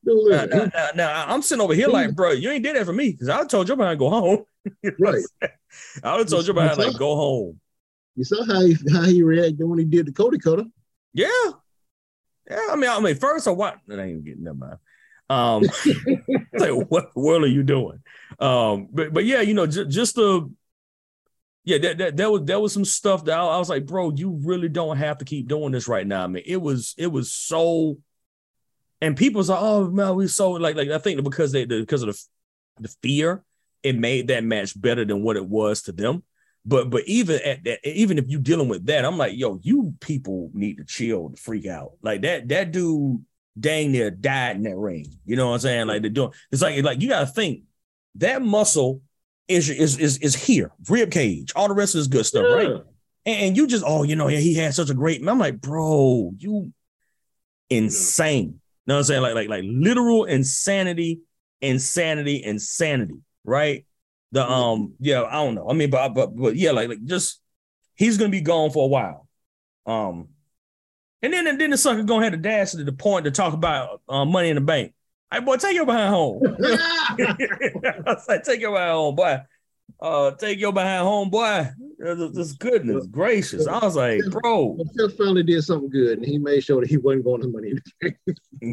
Now, I'm sitting over here like, bro, you ain't did that for me because I told you about to go home. Right. I would have told you about like go home. You saw how he reacted when he did the Cody Cutter. Yeah. I mean, first I watched. I ain't even getting that mind. Like, what the world are you doing? But yeah, you know, just the. Yeah, there was some stuff that I was like, bro, you really don't have to keep doing this right now. I mean, it was so, and people's like, oh man, we so like I think because of the fear, it made that match better than what it was to them. But even at that, even if you dealing with that, I'm like, yo, you people need to chill, to freak out. Like that dude dang near died in that ring. You know what I'm saying? Like they're doing. It's like you gotta think that muscle is here, rib cage, all the rest is good stuff, right? And you just, you know, he had such a great. I'm like, bro, you insane. You know what I'm saying? Like literal insanity, right? The yeah, I don't know. I mean, but yeah, like just he's gonna be gone for a while. And then the sucker gonna have to dash to the point to talk about Money in the Bank. Hey, boy, take your behind home. I was like, take your behind home, boy. Take your behind home, boy. This goodness gracious. I was like, bro. Jeff finally did something good, and he made sure that he wasn't going to Money in the Bank.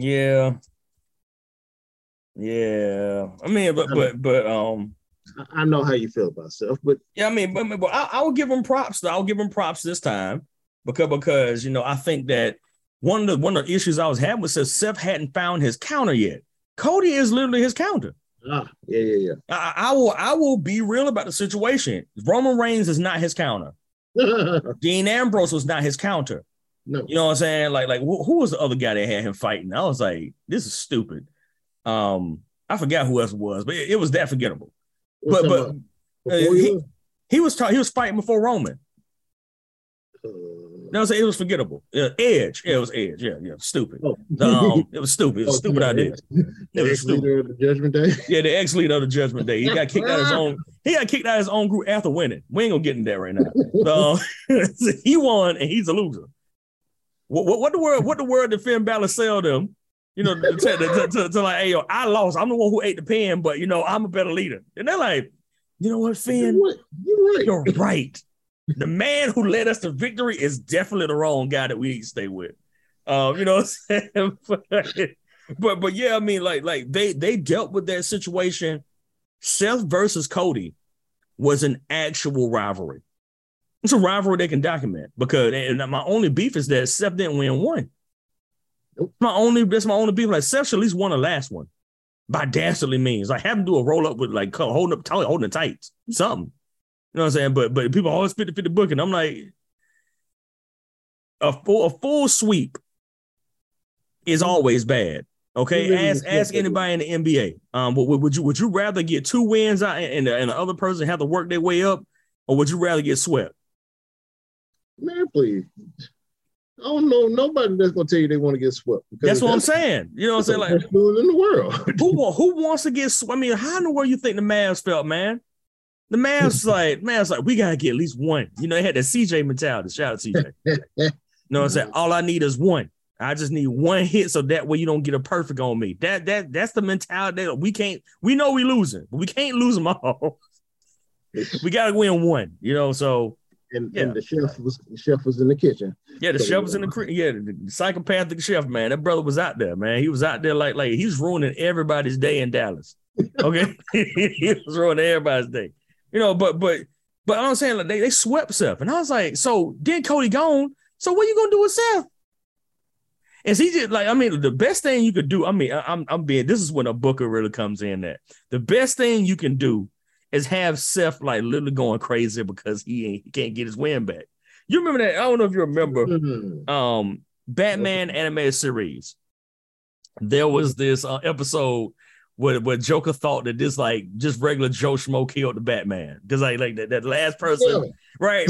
Yeah. I mean, but I know how you feel about Seth, but yeah, I mean, but I will give him props. I'll give him props this time because you know I think that one of the issues I was having was that Seth hadn't found his counter yet. Cody is literally his counter. Yeah. I will be real about the situation. Roman Reigns is not his counter. Dean Ambrose was not his counter. No. You know what I'm saying? Like who was the other guy that had him fighting? I was like, this is stupid. I forgot who else it was, but it was that forgettable. But he was fighting before Roman. No, it was forgettable. Edge. Yeah, it was Edge. Yeah, stupid. It was stupid. It was a stupid idea. The ex-leader of the Judgment Day? Yeah, the ex-leader of the Judgment Day. He got kicked out of his own. He got kicked out of his own group after winning. We ain't gonna get into that right now. So he won and he's a loser. What the word that Finn Balor sell them? You know, to like, hey, yo, I lost. I'm the one who ate the pen, but you know, I'm a better leader. And they're like, you know what, Finn? You're right. The man who led us to victory is definitely the wrong guy that we need to stay with. You know what I'm saying? but yeah, I mean, like they dealt with that situation. Seth versus Cody was an actual rivalry. It's a rivalry they can document because my only beef is that Seth didn't win one. That's my only beef. Like Seth should at least won the last one. by dastardly means. Like have him do a roll up with like holding it tight, something. You know what I'm saying? But people always 50-50 booking. I'm like, a full sweep is always bad. Okay, ask anybody in the NBA. Would you rather get 2 wins out and the other person have to work their way up, or would you rather get swept? Man, please. I don't know nobody that's gonna tell you they want to get swept. That's what I'm saying. You know what I'm saying? Like, in the world. who wants to get swept? I mean, how in the world you think the Mavs felt, man? The Mavs like, we gotta get at least one. You know, they had that CJ mentality. Shout out to CJ. You know what I'm saying? All I need is one. I just need one hit so that way you don't get a perfect on me. That's the mentality that we know we losing, but we can't lose them all. We gotta win one, you know. So and the chef was in the kitchen. Yeah, the chef was in the psychopathic chef, man. That brother was out there, man. He was out there like he's ruining everybody's day in Dallas. Okay. He was ruining everybody's day. You know, but I'm saying like they swept Seth. And I was like, so then Cody gone. So what you gonna do with Seth? And he just like, I mean, the best thing you could do, I mean, this is when a booker really comes in that. The best thing you can do is have Seth like literally going crazy because he can't get his win back. You remember that? I don't know if you remember Batman animated series. There was this episode where Joker thought that this like just regular Joe Schmo killed the Batman. Because like that last person, right.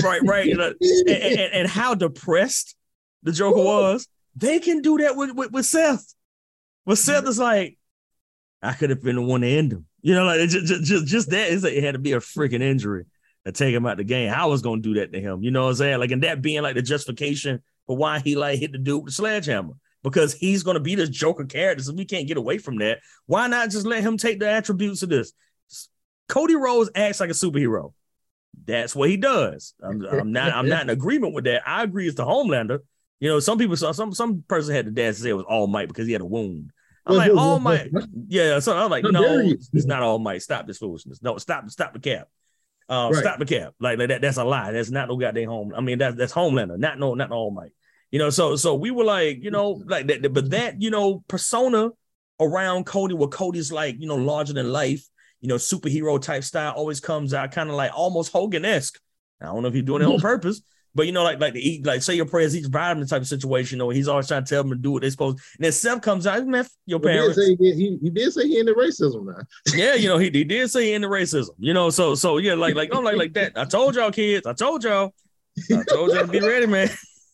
and how depressed the Joker was. They can do that with Seth. But Seth is like, I could have been the one to end him. You know, like just that is it had to be a freaking injury to take him out the game. I was gonna do that to him. You know what I'm saying? Like, and that being like the justification for why he like hit the dude with the sledgehammer. Because he's gonna be this Joker character, so we can't get away from that. Why not just let him take the attributes of this? Cody Rhodes acts like a superhero. That's what he does. I'm not in agreement with that. I agree it's the Homelander. You know, some people saw some person had the dad to say it was All Might because he had a wound. I'm like, All Might. Yeah, so I'm like, no, it's not All Might. Stop this foolishness. No, stop the cap. Stop the cap. Like that. That's a lie. That's not no goddamn home. I mean, that's Homelander, not All Might. You know, so we were like, you know, like that, but that, you know, persona around Cody, where Cody's like, you know, larger than life, you know, superhero type style always comes out kind of like almost Hogan-esque. I don't know if he's doing it on purpose. But you know, like to eat, like say your prayers, each vitamin type of situation. You know, he's always trying to tell them to do what they're supposed to. And then Seth comes out, man, your parents. He did say he into racism now. Yeah, you know, he did say he into racism. You know, so yeah, like I'm like that. I told y'all, kids. I told y'all to be ready, man.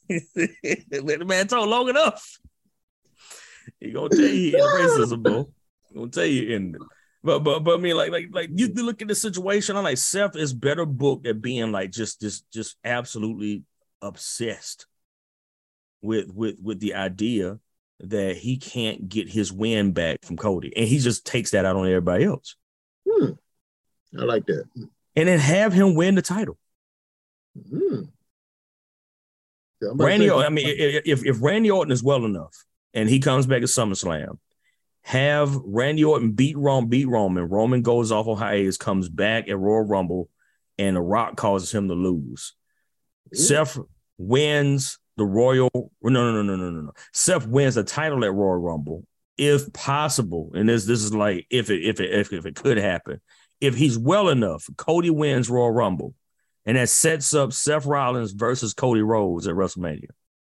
Let the man talk long enough. He gonna tell you he into racism, bro. He gonna tell you in. But I mean, like you look at the situation. I'm like, Seth is better booked at being like just absolutely obsessed with the idea that he can't get his win back from Cody, and he just takes that out on everybody else. I like that. And then have him win the title. Randy, I mean, if Randy Orton is well enough, and he comes back at SummerSlam. Have Randy Orton beat Roman. Roman goes off on hiatus, comes back at Royal Rumble, and The Rock causes him to lose. Seth wins the Royal. No. Seth wins the title at Royal Rumble, if possible. And this is like if it could happen. If he's well enough, Cody wins Royal Rumble, and that sets up Seth Rollins versus Cody Rhodes at WrestleMania.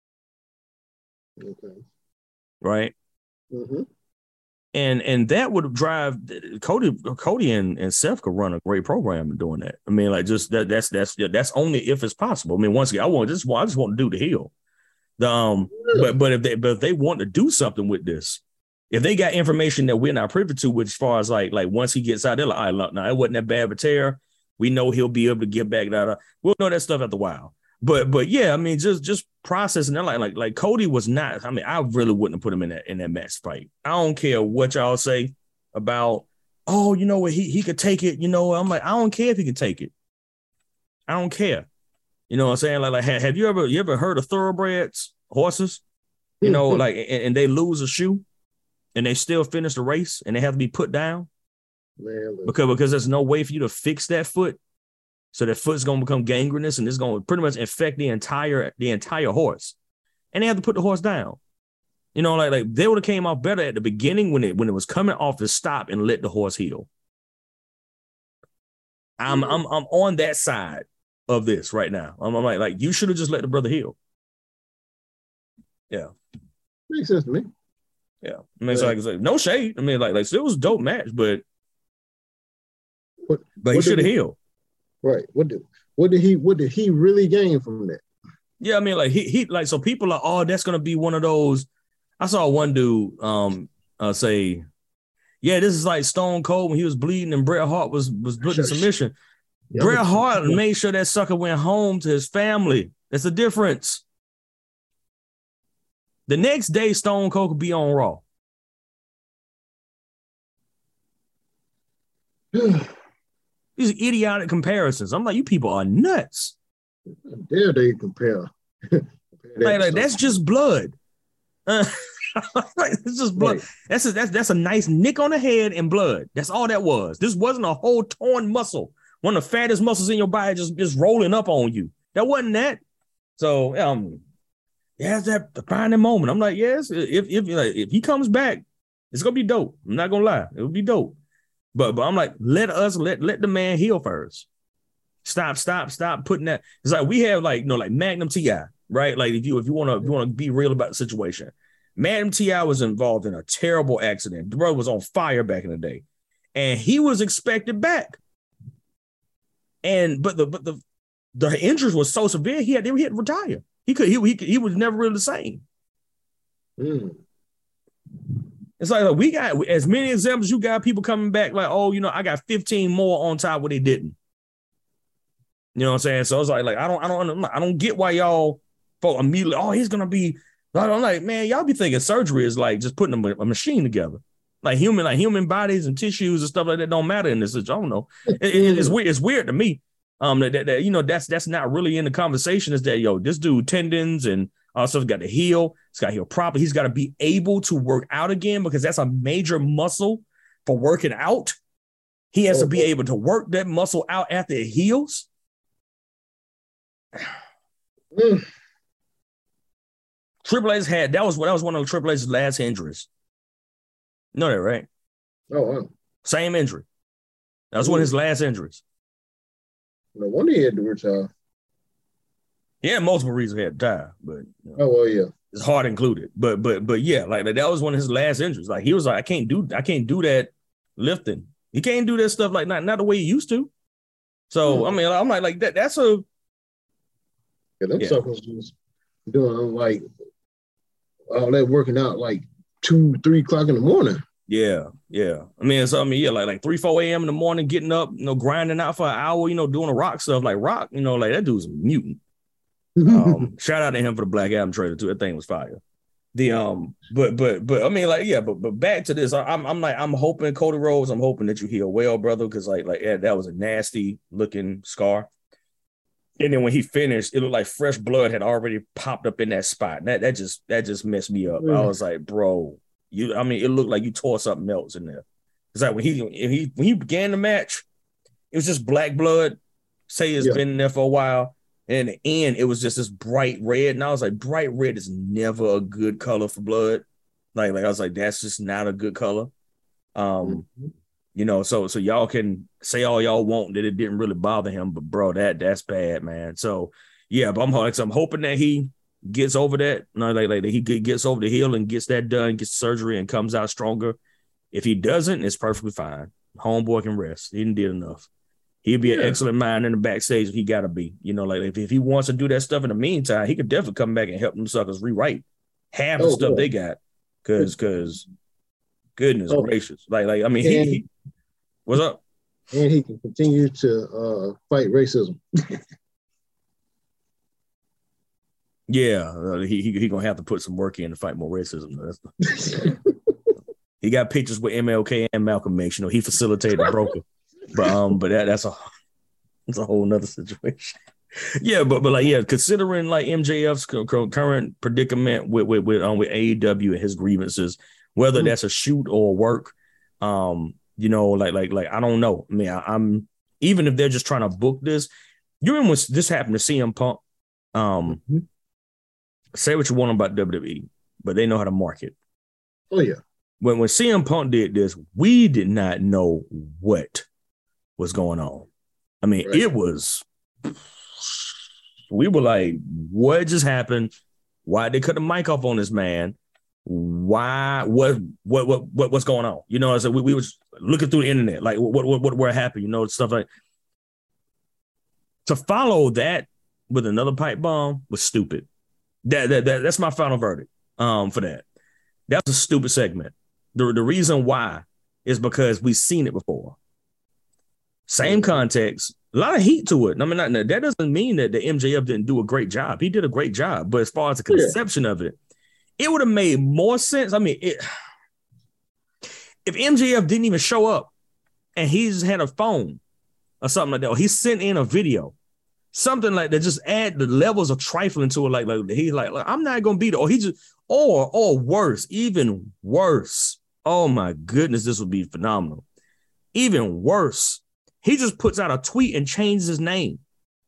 Okay. Right. Mm-hmm. And that would drive Cody and Seth could run a great program in doing that. I mean, like just that's only if it's possible. I mean, once again, I just want to do the heel. But if they want to do something with this, if they got information that we're not privy to, which as far as like once he gets out, they're like, all right, now it wasn't that bad of a tear. We know he'll be able to get back. We'll know that stuff after a while. But yeah, I mean, just processing that like Cody was not. I mean, I really wouldn't have put him in that match fight. I don't care what y'all say about. Oh, you know what? He could take it. You know, I'm like, I don't care if he can take it. I don't care. You know what I'm saying? Like have you ever heard of thoroughbreds, horses? You know, like and they lose a shoe, and they still finish the race, and they have to be put down. Man, because there's no way for you to fix that foot. So that foot's going to become gangrenous, and it's going to pretty much infect the entire horse. And they have to put the horse down. You know, like they would have came off better at the beginning when it was coming off the stop and let the horse heal. I'm on that side of this right now. I'm like you should have just let the brother heal. Yeah, makes sense to me. Yeah, I mean, it's like no shade. I mean, like it was a dope match, but he should have healed. Right. What did he really gain from that? Yeah, I mean, like he like so people are, oh, that's gonna be one of those. I saw one dude say, yeah, this is like Stone Cold when he was bleeding and Bret Hart was put in submission. Yeah, Bret Hart made sure that sucker went home to his family. That's the difference. The next day, Stone Cold could be on Raw. These idiotic comparisons. I'm like, you people are nuts. How dare they compare? like that's just blood. It's just blood. Right. That's a nice nick on the head and blood. That's all that was. This wasn't a whole torn muscle. One of the fattest muscles in your body just rolling up on you. That wasn't that. So yeah, it's that defining moment. I'm like, yes, if he comes back, it's gonna be dope. I'm not gonna lie, it would be dope. But I'm like, let the man heal first. Stop putting that. It's like we have like Magnum TI, right? Like if you want to be real about the situation, Magnum TI was involved in a terrible accident. The brother was on fire back in the day, and he was expected back. And but the injuries was so severe he had to retire. He was never really the same. It's like we got as many examples. You got people coming back like, oh, I got 15 more on top where they didn't. You know what I'm saying? So it's like I don't get why y'all folk immediately, oh, he's gonna be. I'm like, man, y'all be thinking surgery is like just putting a machine together, like human bodies and tissues and stuff like that don't matter in this. I don't know. It's weird. It's weird to me. That's not really in the conversation. Is that this dude tendons and also got to heal. He's got to heal properly. He's got to be able to work out again because that's a major muscle for working out. He has to be able to work that muscle out after it heals. Triple H had that was one of Triple H's last injuries. You know that, right? Oh, wow. Same injury. That was one of his last injuries. No wonder he had to retire. He had multiple reasons he had to die, but oh well, yeah, his heart included. But yeah, like that was one of his last injuries. Like he was like, I can't do that lifting. He can't do that stuff like not the way he used to. So I mean, I'm like that. That's a them suckers was doing like all that working out like 2-3 o'clock in the morning. Yeah. I mean, like 3-4 a.m. in the morning, getting up, grinding out for an hour, doing the Rock stuff. Like Rock, like that dude's a mutant. Shout out to him for the Black Adam trailer too. That thing was fire. But I mean, like, yeah, but back to this. I'm hoping Cody Rhodes. I'm hoping that you heal well, brother, because like that was a nasty looking scar. And then when he finished, it looked like fresh blood had already popped up in that spot. And that just messed me up. I was like, bro, it looked like you tore something else in there. It's like when he began the match, it was just black blood. Say it's been in there for a while. And in the end, it was just this bright red. And I was like, bright red is never a good color for blood. Like I was like, that's just not a good color. So y'all can say all y'all want that it didn't really bother him, but bro, that's bad, man. So yeah, but I'm hoping that he gets over that. Like he gets over the hill and gets that done, gets surgery and comes out stronger. If he doesn't, it's perfectly fine. Homeboy can rest. He didn't did enough. He'd be an excellent mind in the backstage if he got to be. Like if he wants to do that stuff in the meantime, he could definitely come back and help them suckers rewrite half the stuff they got. Cause goodness gracious. Like I mean, he what's up? And he can continue to fight racism. Yeah, he gonna have to put some work in to fight more racism. He got pictures with MLK and Malcolm X. He facilitated the broker, but that's a whole nother situation. Yeah, but considering like MJF's current predicament with AEW and his grievances, whether that's a shoot or work, like I don't know. I mean, I'm even if they're just trying to book this. You remember when this happened to CM Punk? Say what you want about WWE. but they know how to market. Oh yeah. When CM Punk did this, we did not know what was going on. I mean, It was. We were like, what just happened? Why they cut the mic off on this man? Why? What's going on? You know, so we was looking through the internet, like what happened? You know, stuff like. To follow that with another pipe bomb was stupid. That's my final verdict. For that. That was a stupid segment. The reason why is because we've seen it before. Same context, a lot of heat to it. I mean, that doesn't mean that the MJF didn't do a great job. He did a great job, but as far as the conception of it, it would have made more sense. I mean, if MJF didn't even show up and he just had a phone or something like that, or he sent in a video, something like that, just add the levels of trifling to it. Like he's like, I'm not gonna be there, or he just, or worse, even worse. Oh my goodness, this would be phenomenal. Even worse, he just puts out a tweet and changes his name.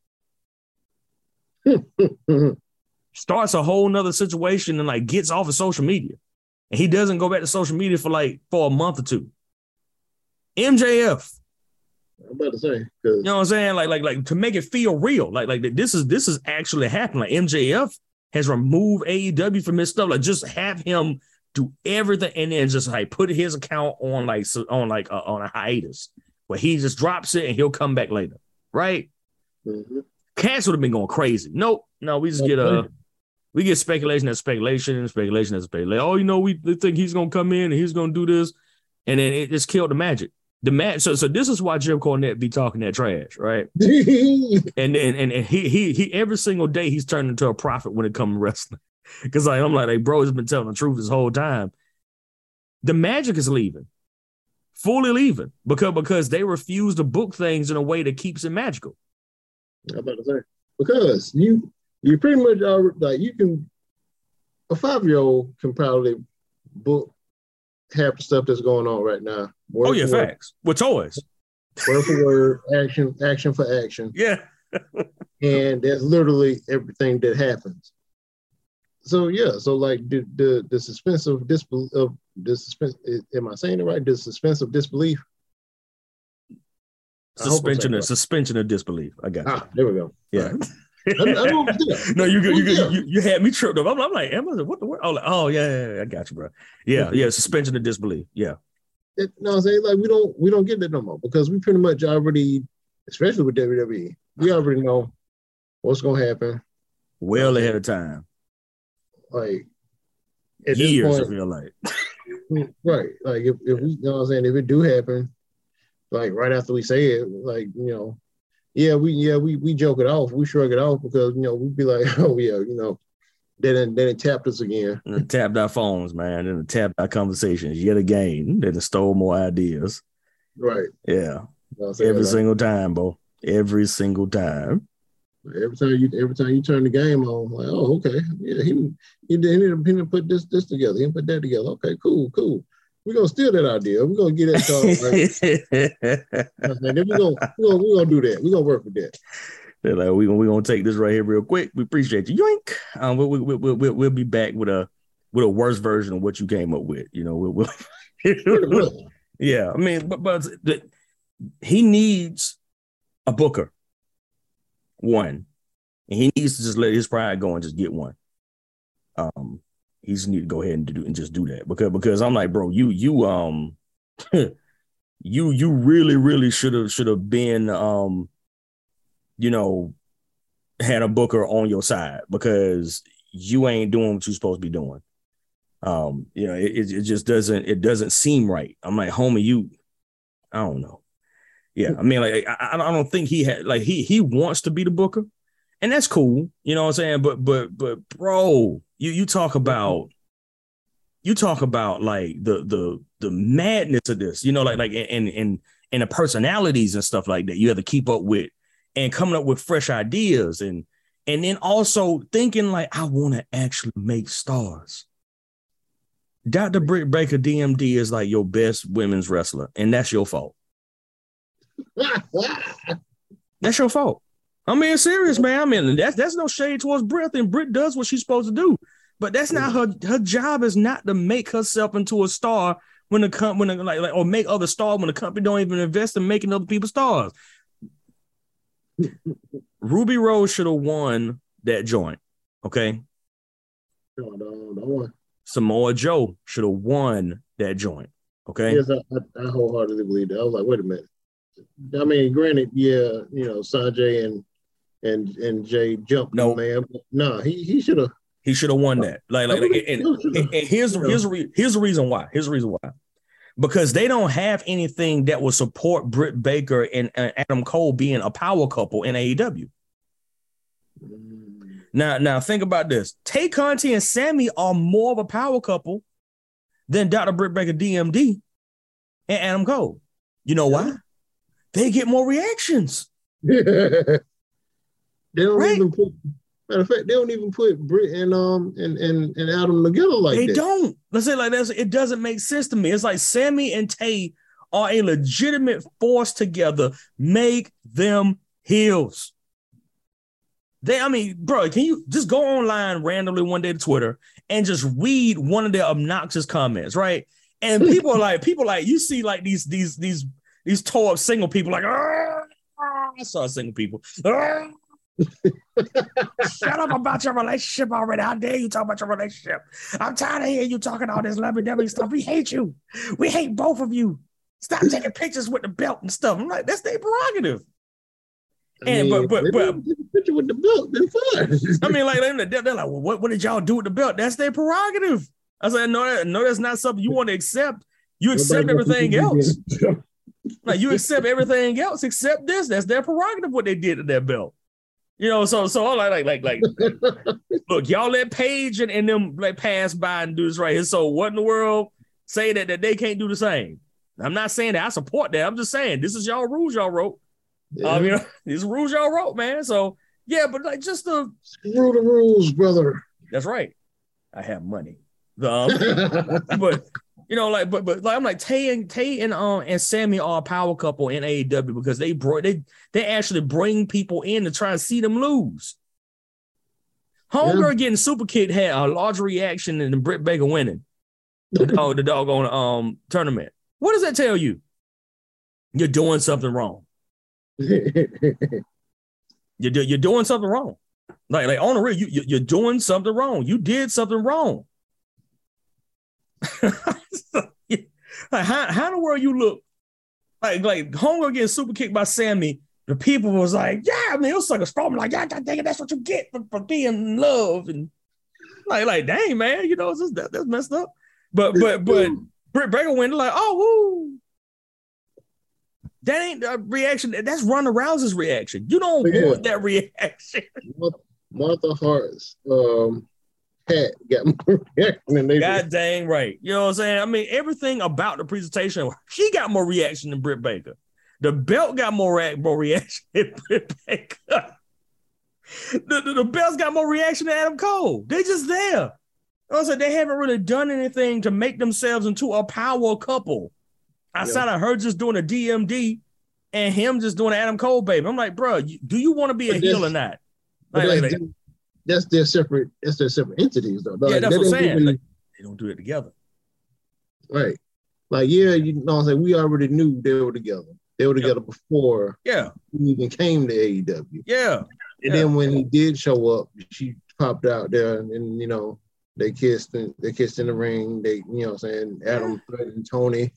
Starts a whole nother situation and like gets off of social media. And he doesn't go back to social media for a month or two. MJF. I'm about to say, you know what I'm saying? Like to make it feel real. Like this is actually happening. Like MJF has removed AEW from his stuff. Like just have him do everything and then just like put his account on a hiatus where he just drops it and he'll come back later. Right? Mm-hmm. Cass would have been going crazy. No, we just get speculation after speculation. Oh, you know, we think he's gonna come in and he's gonna do this, and then it just killed the magic. So this is why Jim Cornette be talking that trash, right? and he every single day he's turned into a prophet when it comes to wrestling. Because I'm like, bro, has been telling the truth this whole time. The magic is leaving, fully leaving, because they refuse to book things in a way that keeps it magical. I'm about to say, because you pretty much are like, you can, a 5-year-old can probably book half the stuff that's going on right now. Facts. With toys. Word for word, action for action. Yeah. And that's literally everything that happens. So like the suspense of disbelief, am I saying it right? The suspense of disbelief. Suspension of disbelief. I got you. There we go. Yeah. Right. No, you had me tripped up. I'm like, what the word? Oh, yeah, I got you, bro. Yeah, suspension of disbelief. Yeah. No, I'm saying, like, we don't get that no more, because we pretty much already, especially with WWE, we already know what's gonna happen well ahead of time. Like at years, this point, I feel like. Right. Like if we, you know what I'm saying, if it do happen, like right after we say it, like, you know, we joke it off, we shrug it off, because, you know, we'd be like, oh yeah, you know, then it tapped us again. And it tapped our phones, man, and it tapped our conversations yet again. Then it stole more ideas. Right. Yeah. Every single time, bro. Every single time. Every time you turn the game on, like, oh, okay, yeah, he didn't put this together, he didn't put that together. Okay, cool. We're gonna steal that idea. We're gonna get that started. Right? Then we're gonna do that. We're gonna work with that. They're like, we're gonna take this right here real quick. We appreciate you. Yoink. We'll be back with a worse version of what you came up with. You know, we'll yeah. I mean, but he needs a booker. One, and he needs to just let his pride go and just get one. He just need to go ahead and just do that, because I'm like, bro, you you really should have been you know, had a booker on your side, because you ain't doing what you're supposed to be doing. You know, it just doesn't seem right. I'm like, homie, I don't know. Yeah, I mean, like, I don't think he had, like, he wants to be the booker, and that's cool. You know what I'm saying? But bro, you talk about like the madness of this. You know, like and the personalities and stuff like that you have to keep up with, and coming up with fresh ideas, and then also thinking like, I want to actually make stars. Dr. Britt Baker, DMD, is like your best women's wrestler, and that's your fault. That's your fault. I'm being serious, man. I mean, that's no shade towards Britt, and Britt does what she's supposed to do. But that's not her job. Is not to make herself into a star when the company or make other stars when the company don't even invest in making other people stars. Ruby Rose should have won that joint. Okay. No. Samoa Joe should have won that joint. Okay. Yes, I wholeheartedly believe that. I was like, wait a minute. I mean, granted, yeah, Sanjay and Jay jumped on man, but no, he should have. He should have won that. And here's the reason why. Here's the reason why. Because they don't have anything that will support Britt Baker and Adam Cole being a power couple in AEW. Now think about this. Tay Conti and Sammy are more of a power couple than Dr. Britt Baker, DMD, and Adam Cole. You know why? They get more reactions. They don't even put. Matter of fact, they don't even put Britt and Adam together like that. They don't. Let's say like that. It doesn't make sense to me. It's like Sammy and Tay are a legitimate force together. Make them heels. Bro, can you just go online randomly one day to Twitter and just read one of their obnoxious comments, right? And people are like, you see like these tore up single people like, I saw single people. Shut up about your relationship already. How dare you talk about your relationship? I'm tired of hearing you talking all this lovey-dovey stuff. We hate you. We hate both of you. Stop taking pictures with the belt and stuff. I'm like, that's their prerogative. But picture with the belt, then fine. I mean, like they're like, well, what did y'all do with the belt? That's their prerogative. I said, no, that's not something you want to accept. You accept everything else. Like you accept everything else except this. That's their prerogative. What they did to their belt. So I'm like, look, y'all let Paige and them like pass by and do this right here. So what in the world say that they can't do the same? I'm not saying that I support that. I'm just saying this is y'all rules y'all wrote. Yeah. These rules y'all wrote, man. So yeah, but like just the screw the rules, brother. That's right. I have money. But I'm like Tay and Sammy are a power couple in AEW because they actually bring people in to try to see them lose. Homegirl getting super kicked had a larger reaction than Britt Baker winning the doggone tournament. What does that tell you? You're doing something wrong. You're doing something wrong. Like on the real, you're doing something wrong. You did something wrong. Like how in the world you look like Homegirl getting super kicked by Sammy? The people was like, yeah, I mean, it was like a storm, like, yeah, God dang it, that's what you get for being in love, and like, dang, man, that's messed up. But Britt Baker went like, oh, woo. That ain't a reaction. That's Ronda Rousey's reaction. You don't want that reaction. Martha Hart's hat got more reaction than they God dang right. You know what I'm saying? I mean, everything about the presentation, she got more reaction than Britt Baker. The belt got more reaction than Britt Baker. The belt's got more reaction than Adam Cole. They just there. Also, they haven't really done anything to make themselves into a power couple. Outside of her just doing a DMD and him just doing an Adam Cole baby. I'm like, bro, do you want to be a heel or not? That's their separate entities, though. Yeah, that's what I'm saying. They don't do it together. Right. Like, yeah, I'm saying? We already knew they were together. They were together before we even came to AEW. Yeah. And then when he did show up, she popped out there and they kissed in the ring. They, Adam threatened Tony.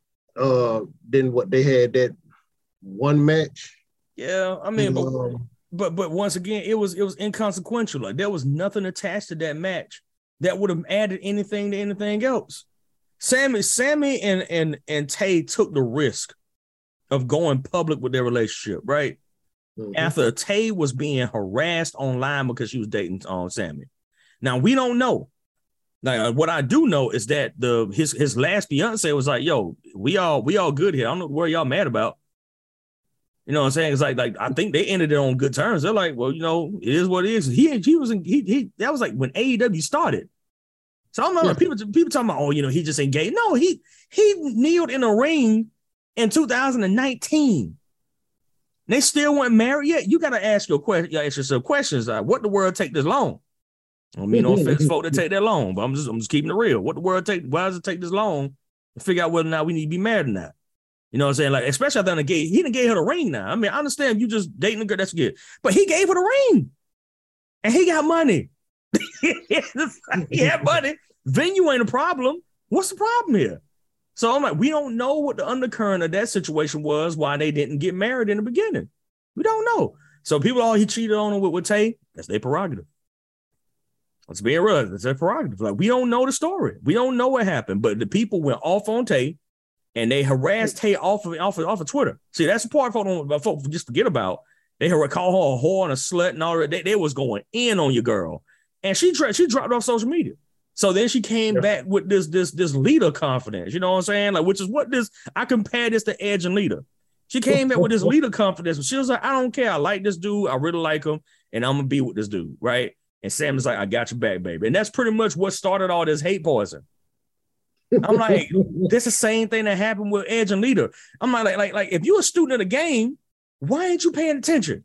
Then what they had that one match. Yeah, I mean, but once again, it was inconsequential. Like there was nothing attached to that match that would have added anything to anything else. Sammy and Tay took the risk of going public with their relationship, right? Mm-hmm. After Tay was being harassed online because she was dating Sammy. Now we don't know. Now, what I do know is that his last fiance was like, "Yo, we all good here. I don't know what y'all mad about." You know what I'm saying? It's like I think they ended it on good terms. They're like, "Well, it is what it is." That was like when AEW started. So I'm not like people talking about, he just engaged. No, he kneeled in a ring in 2019. They still weren't married yet. You got to ask yourself questions. What the world take this long? I mean, no offense, folk to take that long, but I'm just keeping it real. What the world take? Why does it take this long to figure out whether or not we need to be married or not? You know what I'm saying? Like, especially after he done gave her the ring now. I mean, I understand you just dating a girl, that's good. But he gave her the ring. And he got money. He had money. Venue ain't a problem. What's the problem here? So I'm like, we don't know what the undercurrent of that situation was, why they didn't get married in the beginning. We don't know. So people, he cheated on her with Tay, that's their prerogative. Let's be real, that's their prerogative. Like, we don't know the story. We don't know what happened, but the people went off on Tay and they harassed Tay off of Twitter. See, that's the part folks just forget about. They call her a whore and a slut and all that. They was going in on your girl. And she dropped off social media. So then she came back with this leader confidence, you know what I'm saying? Like, which is what I compare this to Edge and Lita. She came back with this leader confidence. She was like, I don't care. I like this dude. I really like him. And I'm going to be with this dude, right? And Sam is like, I got your back, baby. And that's pretty much what started all this hate poison. I'm like, this is the same thing that happened with Edge and Lita. I'm like, if you're a student of the game, why ain't you paying attention?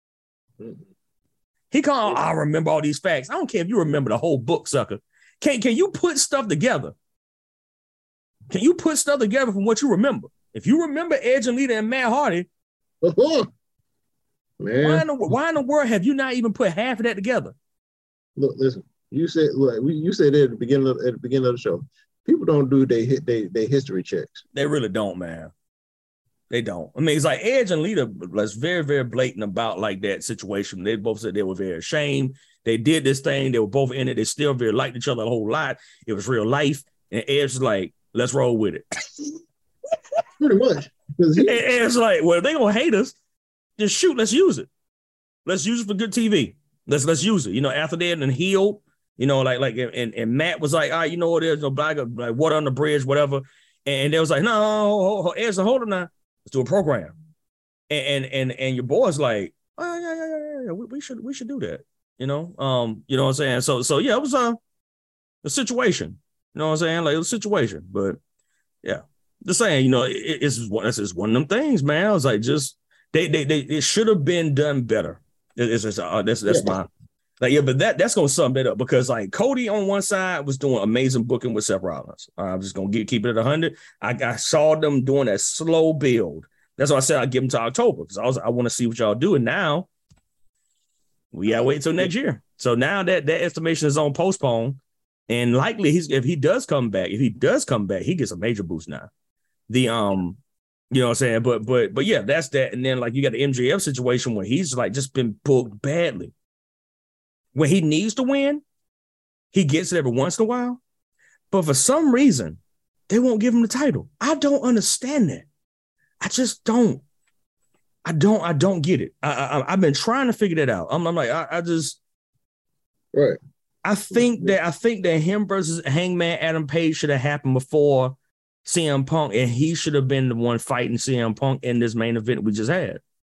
He called, I remember all these facts. I don't care if you remember the whole book, sucker. Can you put stuff together? Can you put stuff together from what you remember? If you remember Edge and Lita and Matt Hardy, man, why in the world have you not even put half of that together? Look, listen. You said at the beginning of the show, people don't do they history checks. They really don't, man. They don't. I mean, it's like Edge and Lita was very, very blatant about like that situation. They both said they were very ashamed. They did this thing. They were both in it. They still very liked each other a whole lot. It was real life. And Edge was like, let's roll with it. Pretty much. And Edge's like, well, if they gonna hate us, just shoot. Let's use it. Let's use it for good TV. Let's use it. You know, after that and healed, you know, and Matt was like, all right, you know what, there's no black, like water on the bridge, whatever. And they was like, no, Edge, hold on now. Let's do a program. And your boy's like, oh, yeah. We should do that. You know what I'm saying? So yeah, it was a situation. You know what I'm saying? Like, it was a situation. But yeah, just saying, you know, it's one of them things, man. I was like, just they should have been done better. That's my like, yeah, but that's gonna sum it up, because like Cody on one side was doing amazing booking with Seth Rollins. I'm just gonna keep it at 100. I saw them doing that slow build. That's why I said I'd give them to October, because I want to see what y'all do. And now we gotta wait until next year. So now that estimation is on postpone, and likely if he does come back, he gets a major boost now. You know what I'm saying? But yeah, that's that. And then like you got the MJF situation where he's like just been booked badly. When he needs to win, he gets it every once in a while. But for some reason, they won't give him the title. I don't understand that. I just don't. I don't get it. I've been trying to figure that out. I'm like, I just right. I think that him versus Hangman Adam Page should have happened before CM Punk, and he should have been the one fighting CM Punk in this main event we just had.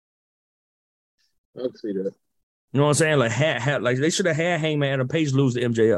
I can see that. You know what I'm saying? Like, like they should have had Hangman Adam Page lose to MJF.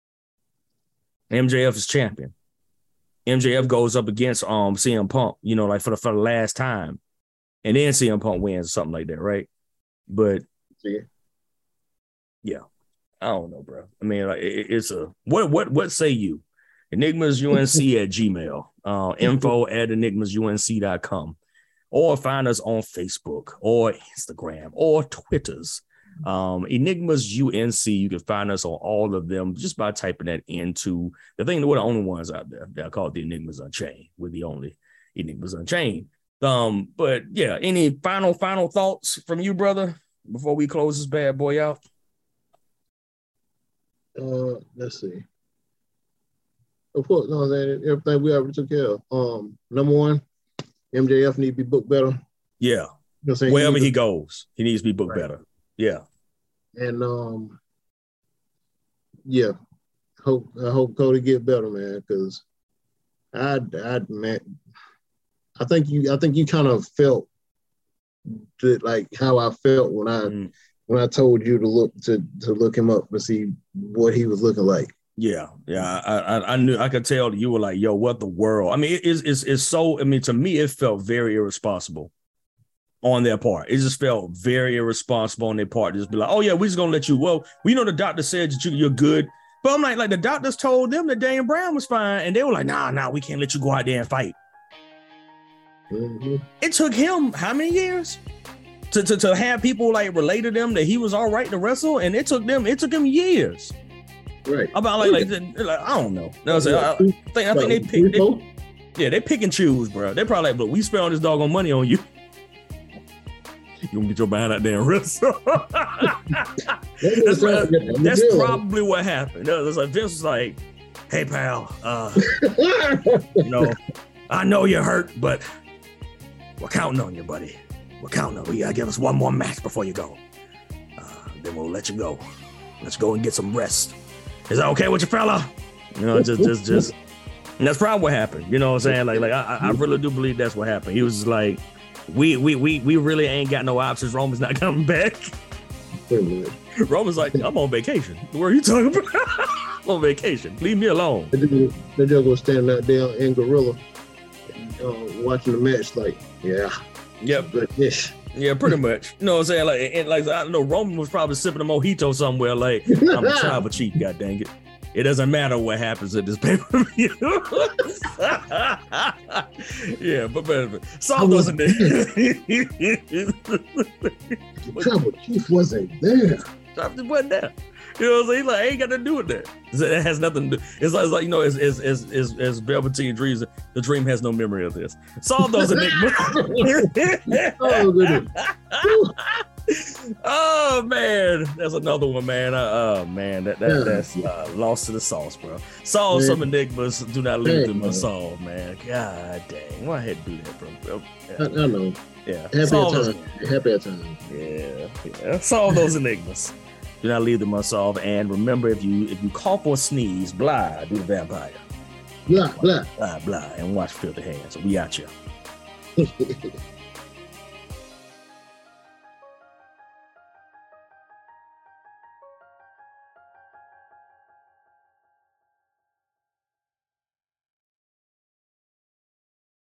MJF is champion. MJF goes up against CM Punk, you know, like for the last time. And then CM Punk wins or something like that, right? But yeah, I don't know, bro. I mean, like it's a what say you? EnigmasUNC at Gmail. Info at enigmasunc.com. Or find us on Facebook or Instagram or Twitters. Enigmas UNC. You can find us on all of them just by typing that into the thing. We're the only ones out there that are called the Enigmas Unchained. We're the only Enigmas Unchained. But yeah, any final thoughts from you, brother, before we close this bad boy out? Let's see. Of course, no, everything we already took care of. Number one, MJF need to be booked better. Yeah. Wherever he goes, he needs to be booked better. Yeah. And yeah, I hope Cody get better, man, because man, I think you kind of felt that, like how I felt when I told you to look him up to see what he was looking like. Yeah. I knew, I could tell you were like, yo, what the world? I mean, it's so, I mean, to me, it felt very irresponsible. on their part. It just felt very irresponsible on their part to just be like, oh yeah, we're just gonna let you. Well, we know the doctor said that you're good. But I'm like the doctors told them that Daniel Brown was fine, and they were like, nah, we can't let you go out there and fight. Mm-hmm. It took him how many years to have people like relate to them that he was all right to wrestle, and it took him years. Right. About like I don't know. I think they pick and choose, bro. They probably like, but we spent all this doggone money on you. You gonna get your behind out there and wrestle. That's probably what happened. It's like Vince was like, hey pal, I know you're hurt, but we're counting on you, buddy. We're counting on you. You gotta give us one more match before you go. Then we'll let you go. Let's go and get some rest. Is that okay with you, fella? Just. And that's probably what happened. You know what I'm saying? Like I really do believe that's what happened. He was just like, we really ain't got no options. Roman's not coming back. Roman's like, I'm on vacation. What are you talking about? I'm on vacation. Leave me alone. They're just gonna stand out there in Gorilla, watching the match. Like, yeah. Yep. Yeah, pretty much. You know what I'm saying? Like I don't know, Roman was probably sipping a mojito somewhere. Like, I'm a tribal chief, god dang it. It doesn't matter what happens at this pay-per-view. Yeah, but Saul wasn't there. The tribal chief wasn't there. Just wasn't there. You know what I'm saying? Like, I ain't got nothing to do with that. It has nothing to do. It's like you know, as Velveteen Dreams, the Dream has no memory of this. Solve those enigmas. Oh, goodness. Oh man, that's another one, man. Oh man, that's lost to the sauce, bro. Solve some enigmas. Do not leave them unsolved, man. God dang, why I had to do that, bro? I know. Yeah, happy time. Yeah. Solve those enigmas. Do not leave them unsolved. And remember, if you cough or sneeze, blah, do the vampire. Blah, blah. Blah, blah. And watch Filthy Hands. So we out here.